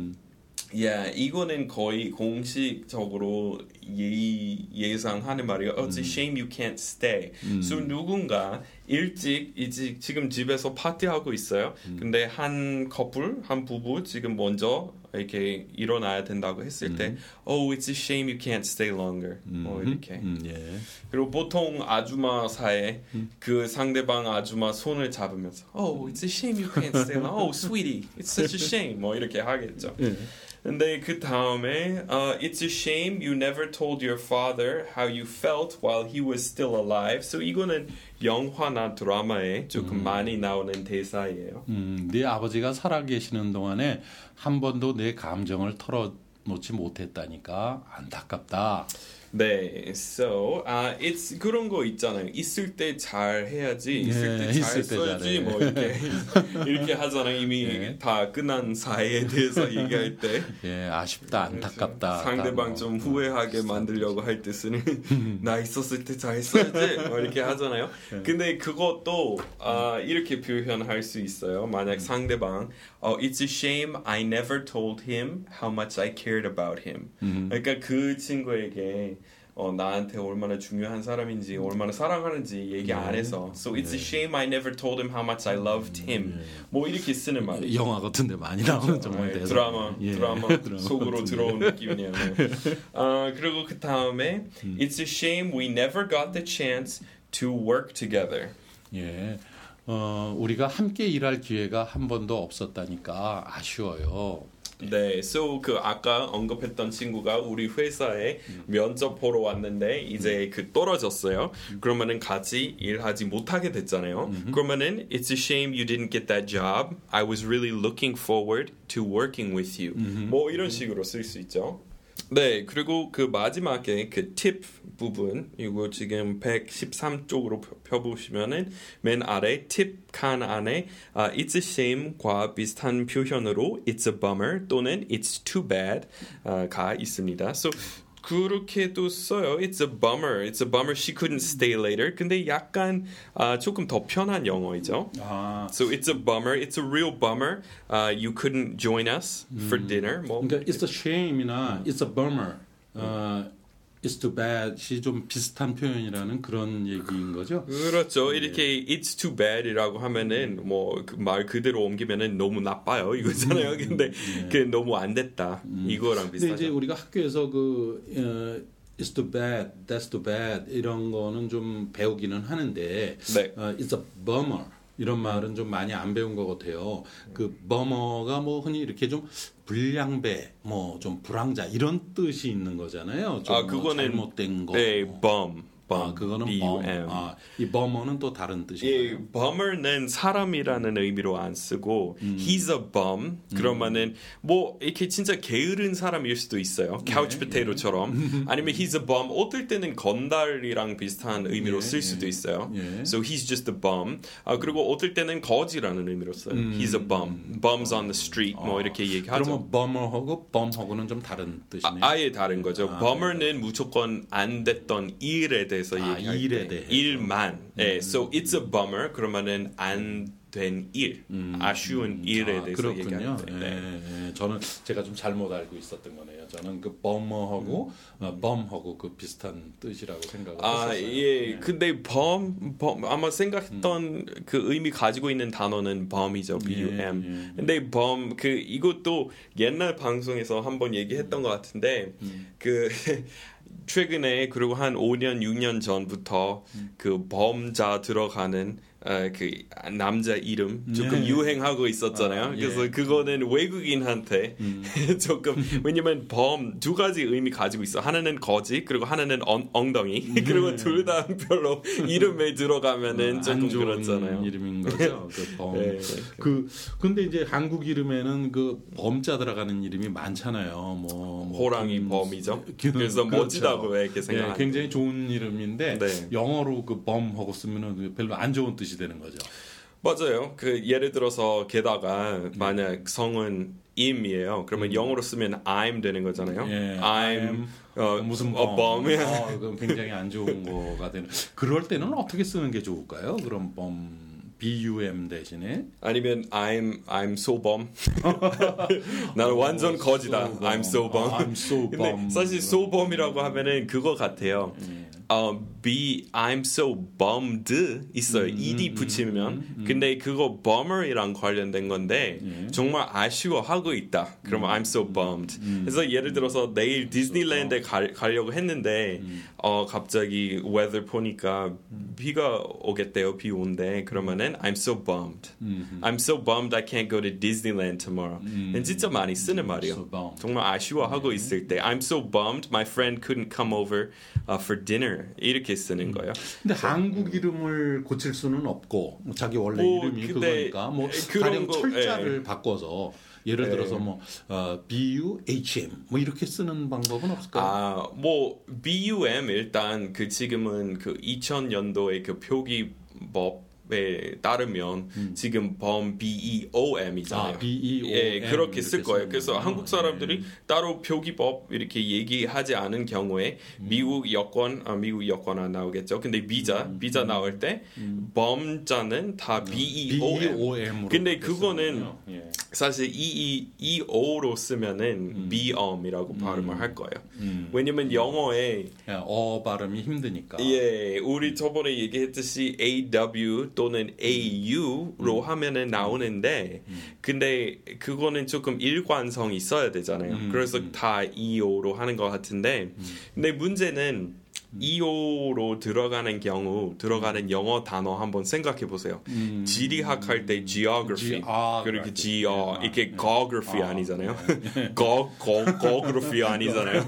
이거는 거의 공식적으로 예상하는 말이에요. It's a shame you can't stay. So 누군가 일찍 지금 집에서 파티하고 있어요. 근데 한 부부 지금 먼저 이렇게 일어나야 된다고 했을 때 Oh, it's a shame you can't stay longer. 이렇게. 그리고 보통 아줌마 사이에 그 상대방 아줌마 손을 잡으면서 Oh, it's a shame you can't stay longer. Oh, sweetie, it's such a shame. 뭐 이렇게 하겠죠. 근데 그 다음에 It's a shame you never told your father how you felt while he was still alive. So 이거는 영화나 드라마에 조금 많이 나오는 대사예요. 네 아버지가 살아계시는 동안에 한 번도 내 감정을 털어놓지 못했다니까 안타깝다. 네, so it's 그런 거 있잖아요. 있을 때 잘 해야지, 있을 때 잘 써야지, 뭐 이렇게 하잖아요. 이미 다 끝난 사이에 대해서 얘기할 때. 아쉽다, 안타깝다. 상대방 좀 후회하게 만들려고 할 때 쓰는 나 있었을 때 잘 써야지, 뭐 이렇게 하잖아요. 근데 그것도 이렇게 표현할 수 있어요. 만약 상대방 It's a shame I never told him how much I cared about him. 그러니까 그 친구에게 나한테 얼마나 중요한 사람인지 얼마나 사랑하는지 얘기 안 해서 So it's a shame I never told him how much I loved him. 뭐 이렇게 쓰는 말이에요. 영화 같은 데 많이 나오는 정말 드라마 속으로 들어온 느낌이네요. 그리고 그 다음에 It's a shame we never got the chance to work together. 우리가 함께 일할 기회가 한 번도 없었다니까 아쉬워요. 네, so 아까 언급했던 친구가 우리 회사에 면접 보러 왔는데 이제 떨어졌어요. 그러면은 같이 일하지 못하게 됐잖아요. 그러면은 It's a shame you didn't get that job. I was really looking forward to working with you. 뭐 이런 식으로 쓸 수 있죠. 네, 그리고 그 마지막에 그 팁 부분 이거 지금 113쪽으로 펴보시면은 맨 아래 팁 칸 안에 It's a shame과 비슷한 표현으로 It's a bummer 또는 It's too bad 가 있습니다. So 그렇게도 써요. It's a bummer. It's a bummer she couldn't stay later. 근데 약간 조금 더 편한 영어이죠. So it's a bummer. It's a real bummer. You couldn't join us for dinner. 뭐. 그러니까 it's a shame이나 it's a bummer. it's too bad이 좀 비슷한 표현이라는 그런 얘기인 거죠? 그렇죠. 이렇게 it's too bad이라고 하면은 뭐 말 그대로 옮기면은 너무 나빠요 이거잖아요. 근데 그 너무 안 됐다 이거랑 비슷하죠. 근데 이제 우리가 학교에서 it's too bad, that's too bad 이런 거는 좀 배우기는 하는데 네. it's a bummer 이런 말은 좀 많이 안 배운 것 같아요. 그 bummer가 뭐 흔히 이렇게 좀 불량배, 뭐 좀 불황자 이런 뜻이 있는 거잖아요. 좀 그거는 잘못된 거. 네, bum. 그거는 B-U-M. 이 bummer는 또 다른 뜻이에요. 예, bummer는 사람이라는 의미로 안 쓰고 he's a bum 그러면은 뭐 이렇게 진짜 게으른 사람일 수도 있어요. couch potato처럼. 아니면 he's a bum 어떨 때는 건달이랑 비슷한 의미로 쓸 수도 있어요. So he's just a bum. 그리고 어떨 때는 거지라는 의미로 써요. He's a bum. Bums on the street 뭐 이렇게 얘기하죠. 그러면 bummer하고 bum하고는 좀 다른 뜻이네요. 아예 다른 거죠. bummer는 무조건 안 됐던 일에 대해서 얘기할 일에 때 대해서. 일만. So it's a bummer 그러면은 안 된 일, 아쉬운 일에 대해서 얘기할 때. 네. 저는 제가 좀 잘못 알고 있었던 거네요. 저는 그 bummer하고 bum하고 그 비슷한 뜻이라고 생각을 했었어요. 예. 근데 bum 아마 생각했던 그 의미 가지고 있는 단어는 bum이죠. B-U-M. 근데 bum 이것도 옛날 방송에서 한번 얘기했던 것 같은데 그 최근에 그리고 한 5년 6년 전부터 그 범자 들어가는 그 남자 이름 조금 유행하고 있었잖아요. 그래서 그거는 외국인한테 조금 왜냐면 범 두 가지 의미 가지고 있어. 하나는 거지 그리고 하나는 엉덩이 그리고 둘 다 별로 이름에 들어가면은 조금 그렇잖아요. 이름인 거죠. 그 범. 근데 이제 한국 이름에는 그 범자 들어가는 이름이 많잖아요. 뭐 호랑이 범이죠. 그래서 멋지다고 이렇게 생각합니다. 굉장히 좋은 이름인데 영어로 그 범하고 쓰면은 별로 안 좋은 뜻이 되는 거죠. 맞아요. 그 예를 들어서 게다가 만약 성은 im이에요. 그러면 영어로 쓰면 I'm 되는 거잖아요. I'm 무슨 범. 그건 굉장히 안 좋은 거가 되는. 그럴 때는 어떻게 쓰는 게 좋을까요? 그럼 범 B-U-M 대신에 아니면 I'm so bum. 나는 완전 거지다. I'm so bum. I'm so bum. 근데 사실 so bum이라고 하면은 그거 같아요. I'm so bummed 있어요. ed 붙이면. 근데 그거 bummer이랑 관련된 건데 정말 아쉬워하고 있다. 그러면 I'm so bummed. 그래서 예를 들어서 내일 디즈니랜드에 가려고 했는데 갑자기 weather 보니까 비가 오겠대요. 비 온대. 그러면은 I'm so bummed. I'm so bummed I can't go to Disneyland tomorrow. 진짜 많이 쓰는 말이에요. 정말 아쉬워하고 있을 때 I'm so bummed my friend couldn't come over for dinner. 이렇게 쓰는 거예요. 근데 한국 이름을 고칠 수는 없고 자기 원래 이름이 그거니까 뭐 가령 철자를 바꿔서 예를 들어서 뭐 B-U-H-M 뭐 이렇게 쓰는 방법은 없을까요? 뭐 B-U-M 일단 그 지금은 그 2000년도의 그 표기법에 따르면 지금 범 B-E-O-M이잖아요. B-E-O-M 그렇게 쓸 거예요. 그래서 한국 사람들이 따로 표기법 이렇게 얘기하지 않은 경우에 미국 여권 안 나오겠죠. 근데 비자 나올 때 범자는 다 B-E-O-M. 근데 그거는 사실 E-O-로 쓰면은 B-O-M이라고 발음을 할 거예요. 왜냐면 영어에 발음이 힘드니까. 우리 저번에 얘기했듯이 A-W 또는 AU로 하면은 나오는데 근데 그거는 조금 일관성이 있어야 되잖아요. 그래서 다 EO로 하는 것 같은데 근데 문제는 EO로 들어가는 경우 들어가는 영어 단어 한번 생각해 보세요. 지리학 할 때 geography 그리고 이게 geography 아니잖아요. geography 아니잖아요.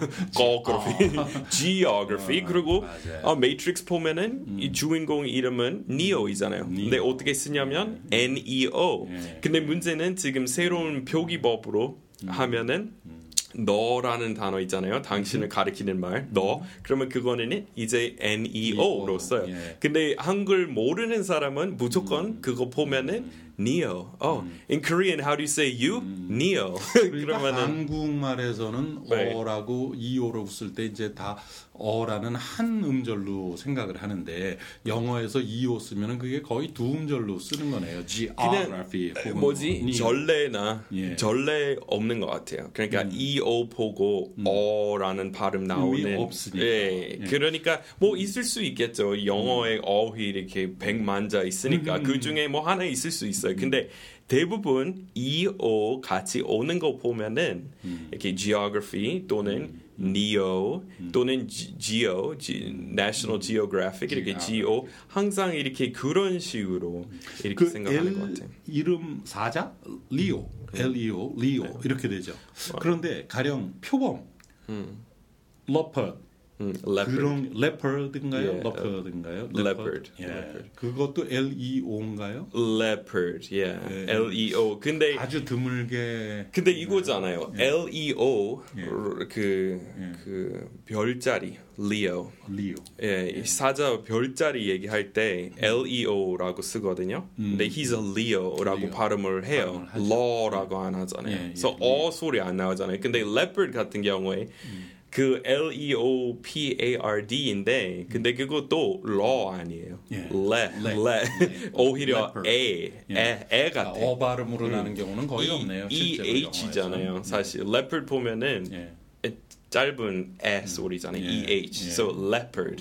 geography 그리고 매트릭스 보면은 이 주인공 이름은 Neo이잖아요. 근데 어떻게 쓰냐면 NEO. 근데 문제는 지금 새로운 표기법으로 하면은 너라는 단어 있잖아요. 당신을 가리키는 말, 너. 그러면 그거는 이제 NEO로 써요. 근데 한글 모르는 사람은 무조건 그거 보면은 Neo. In Korean, how do you say you? Neo. 그러니까 한국말에서는 어라고 EO로 쓸 때 이제 다 어라는 한 음절로 생각을 하는데 영어에서 EO 쓰면은 그게 거의 두 음절로 쓰는 거네요. geography. 뭐지? 전례나 전례 없는 것 같아요. 그러니까 EO 보고 어라는 발음 나오는. 없으니까. 예. 그러니까 뭐 있을 수 있겠죠. 영어의 어휘 이렇게 100만자 있으니까 그 중에 뭐 하나 있을 수 있어요. 근데 대부분 EO 같이 오는 거 보면은 이렇게 geography 또는 Neo 또는 Geo, National Geographic 이렇게 Geo 항상 이렇게 그런 식으로 이렇게 그 생각하는 것 같아요. 이름 사자 리오, Leo, 리오 이렇게 되죠. 그런데 가령 표범, leopard 그런 leopard인가요? leopard인가요? leopard. 예. leopard. 그것도 Leo인가요? leopard, Leo. 근데 아주 드물게. 근데 이거잖아요. Leo 그 별자리 Leo. 예, 사자 별자리 얘기할 때 Leo라고 쓰거든요. 근데 he's a Leo라고 발음을 해요. law라고 안 하잖아요. 그래서 어 소리 안 나오잖아요. 근데 leopard 같은 경우에 그 leopard인데 근데 그것도 law 아니에요. 오히려 애 같아. 어 발음으로 나는 경우는 거의 없네요. EH잖아요. 사실 leopard 보면은 짧은 애 소리잖아요. EH. So leopard.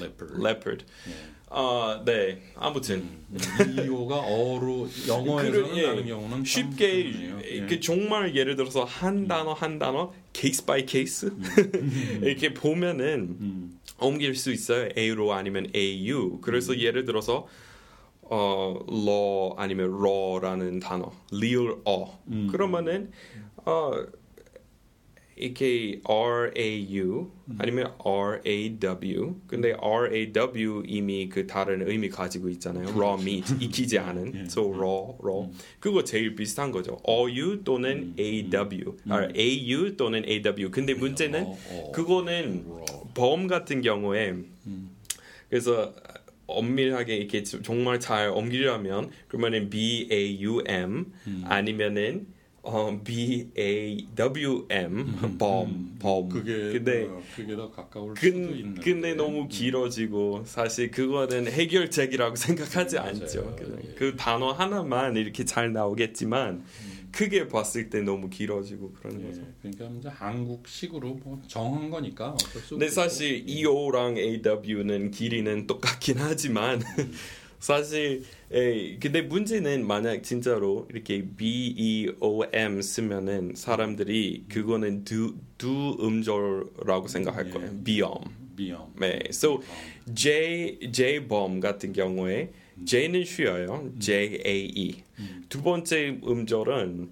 네. 아무튼 이오가 어로 영어에서는 나는 경우는 쉽게 그 정말 예를 들어서 한 단어 케이스 바이 케이스 이렇게 보면은 옮길 수 있어요. A로 아니면 AU. 그래서 예를 들어서 law 아니면 law라는 단어, real 그러면은 이렇게 RAU 아니면 RAW. 근데 RAW 이미 그 다른 의미 가지고 있잖아요. raw meat 익히지 않은. So raw. 그거 제일 비슷한 거죠. OU 또는 AW. AU 또는 AW. 근데 문제는 그거는 범 같은 경우에 그래서 엄밀하게 이렇게 정말 잘 옮기려면 그러면은 BAUM 아니면은 BAWM 범. 그게 더 가까울 수도 있는. 근데 너무 길어지고 사실 그거는 해결책이라고 생각하지 않죠. 그 단어 하나만 이렇게 잘 나오겠지만 크게 봤을 때 너무 길어지고 그러는 거죠. 그러니까 이제 한국식으로 뭐 정한 거니까 어쩔 수. 근데 사실 EO랑 AW는 길이는 똑같긴 하지만. 사실 근데 문제는 만약 진짜로 이렇게 BEOM 쓰면은 사람들이 그거는 두 음절이라고 생각할 거예요. 비엄. 네. So J bomb 같은 경우에 J는 쉬어요. JAE. 두 번째 음절은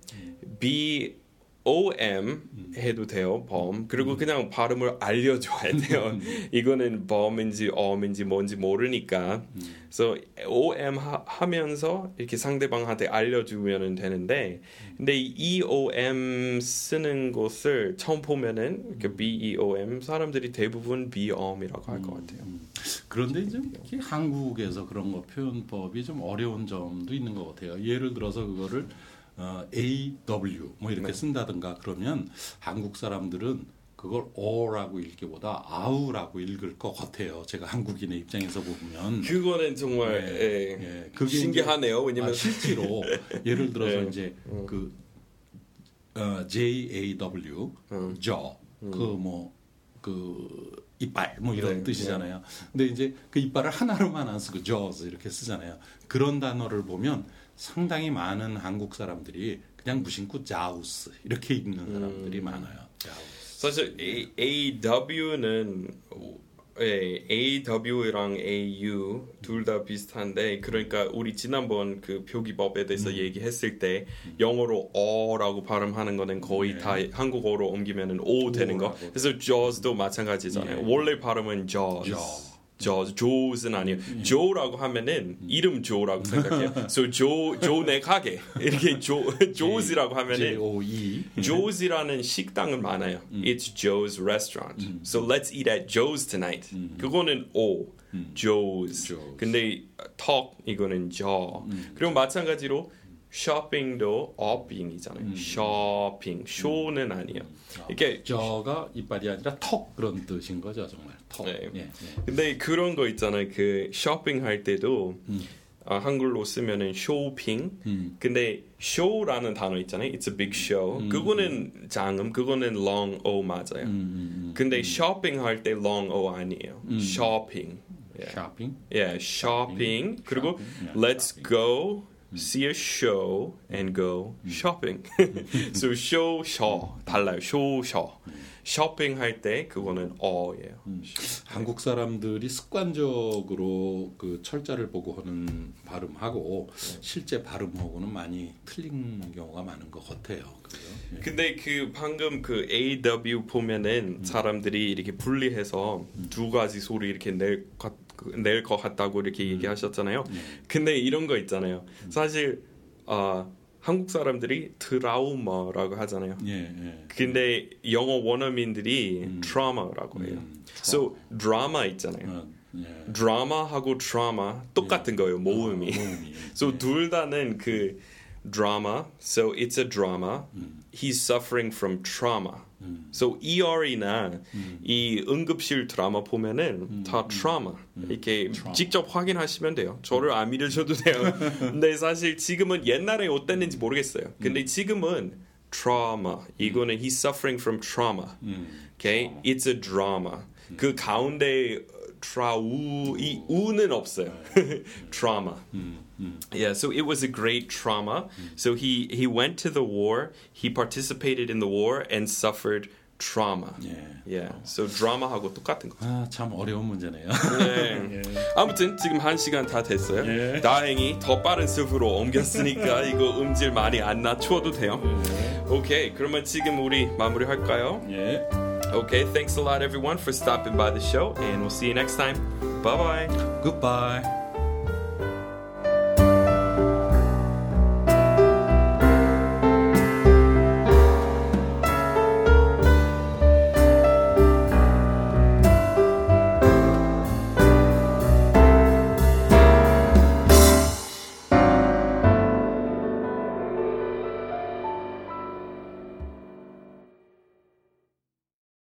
BOM 해도 돼요. 범. 그리고 그냥 발음을 알려줘야 돼요. 이거는 범인지 어민지 뭔지 모르니까. 그래서 OM 하면서 이렇게 상대방한테 알려주면 되는데 근데 EOM 쓰는 것을 처음 보면은 이렇게 BEOM 사람들이 대부분 BOM이라고 할 것 같아요. 그런데 이제 한국에서 그런 거 표현법이 좀 어려운 점도 있는 것 같아요. 예를 들어서 그거를 AW 뭐 이렇게 쓴다든가 그러면 한국 사람들은 그걸 어라고 읽기보다 아우라고 읽을 것 같아요. 제가 한국인의 입장에서 보면 그거는 정말 신기하네요. 왜냐면 실제로 예를 들어서 이제 그 JAW jaw 그 이빨 뭐 이런 뜻이잖아요. 근데 이제 그 이빨을 하나로만 안 쓰고 jaws 이렇게 쓰잖아요. 그런 단어를 보면 상당히 많은 한국 사람들이 그냥 무심코 자우스 이렇게 읽는 사람들이 많아요. 자우스. 사실 AW는 AW랑 AU 둘 다 비슷한데 그러니까 우리 지난번 그 표기법에 대해서 얘기했을 때 영어로 어라고 발음하는 거는 거의 다 한국어로 옮기면은 오 되는 거. 그래서 jaws도 마찬가지잖아요. 원래 발음은 jaws는 아니에요. joe라고 하면은 이름 joe라고 생각해요. So joe 내 가게 이렇게 joe's이라고 하면은 joe's이라는 식당은 많아요. It's Joe's restaurant. So let's eat at Joe's tonight. 그거는 o Joe's. 근데 talk 이거는 jaw. 그리고 마찬가지로 shopping도 업잉이잖아요. shopping, show는 아니에요. 이게 저가 이빨이 아니라 턱 그런 뜻인 거죠, 정말. 턱. 네. 예, 예. 근데 그런 거 있잖아요. 그 쇼핑할 때도 한글로 쓰면은 쇼핑. 근데 show라는 단어 있잖아요. It's a big show. 그거는 장음, 그거는 long O 맞아요. 근데 쇼핑할 때 long O 아니에요. shopping. shopping. Yeah, shopping. 그리고 let's go see a show and go shopping. So show, shaw 달라요. show, shaw. 쇼핑할 때 그거는 어예요. 한국 사람들이 습관적으로 그 철자를 보고 하는 발음하고 실제 발음하고는 많이 틀린 경우가 많은 것 같아요. 그래요? 예. 근데 그 방금 그 AW 보면은 사람들이 이렇게 분리해서 두 가지 소리 이렇게 낼 것 같다고 이렇게 얘기하셨잖아요. 근데 이런 거 있잖아요. 사실 한국 사람들이 트라우마라고 하잖아요. 예, 예. 근데 영어 원어민들이 트라우마라고 해요. So 드라마 있잖아요. 드라마하고 트라우마 똑같은 거예요. 모음이. So 둘 다는 그 드라마. So it's a drama. He's suffering from trauma. So ER이나 이 응급실 드라마 보면은 다 trauma 이렇게 직접 확인하시면 돼요. 저를 안 믿으셔도 돼요. 근데 사실 지금은 옛날에 어땠는지 모르겠어요. 근데 지금은 trauma 이거는 he's suffering from trauma. Okay, it's a drama. 그 가운데 이 우는 없어요. trauma. Yeah, so it was a great trauma. So he went to the war, he participated in the war and suffered trauma. Yeah. So drama하고 똑같은 거. 아, 참 어려운 문제네요. 네. 아무튼 지금 1시간 다 됐어요. 다행히 더 빠른 습으로 옮겼으니까 이거 음질 많이 안 낮춰도 돼요. 오케이, 그러면 지금 우리 마무리할까요? 예. Okay, thanks a lot everyone for stopping by the show and we'll see you next time. Bye-bye. Goodbye.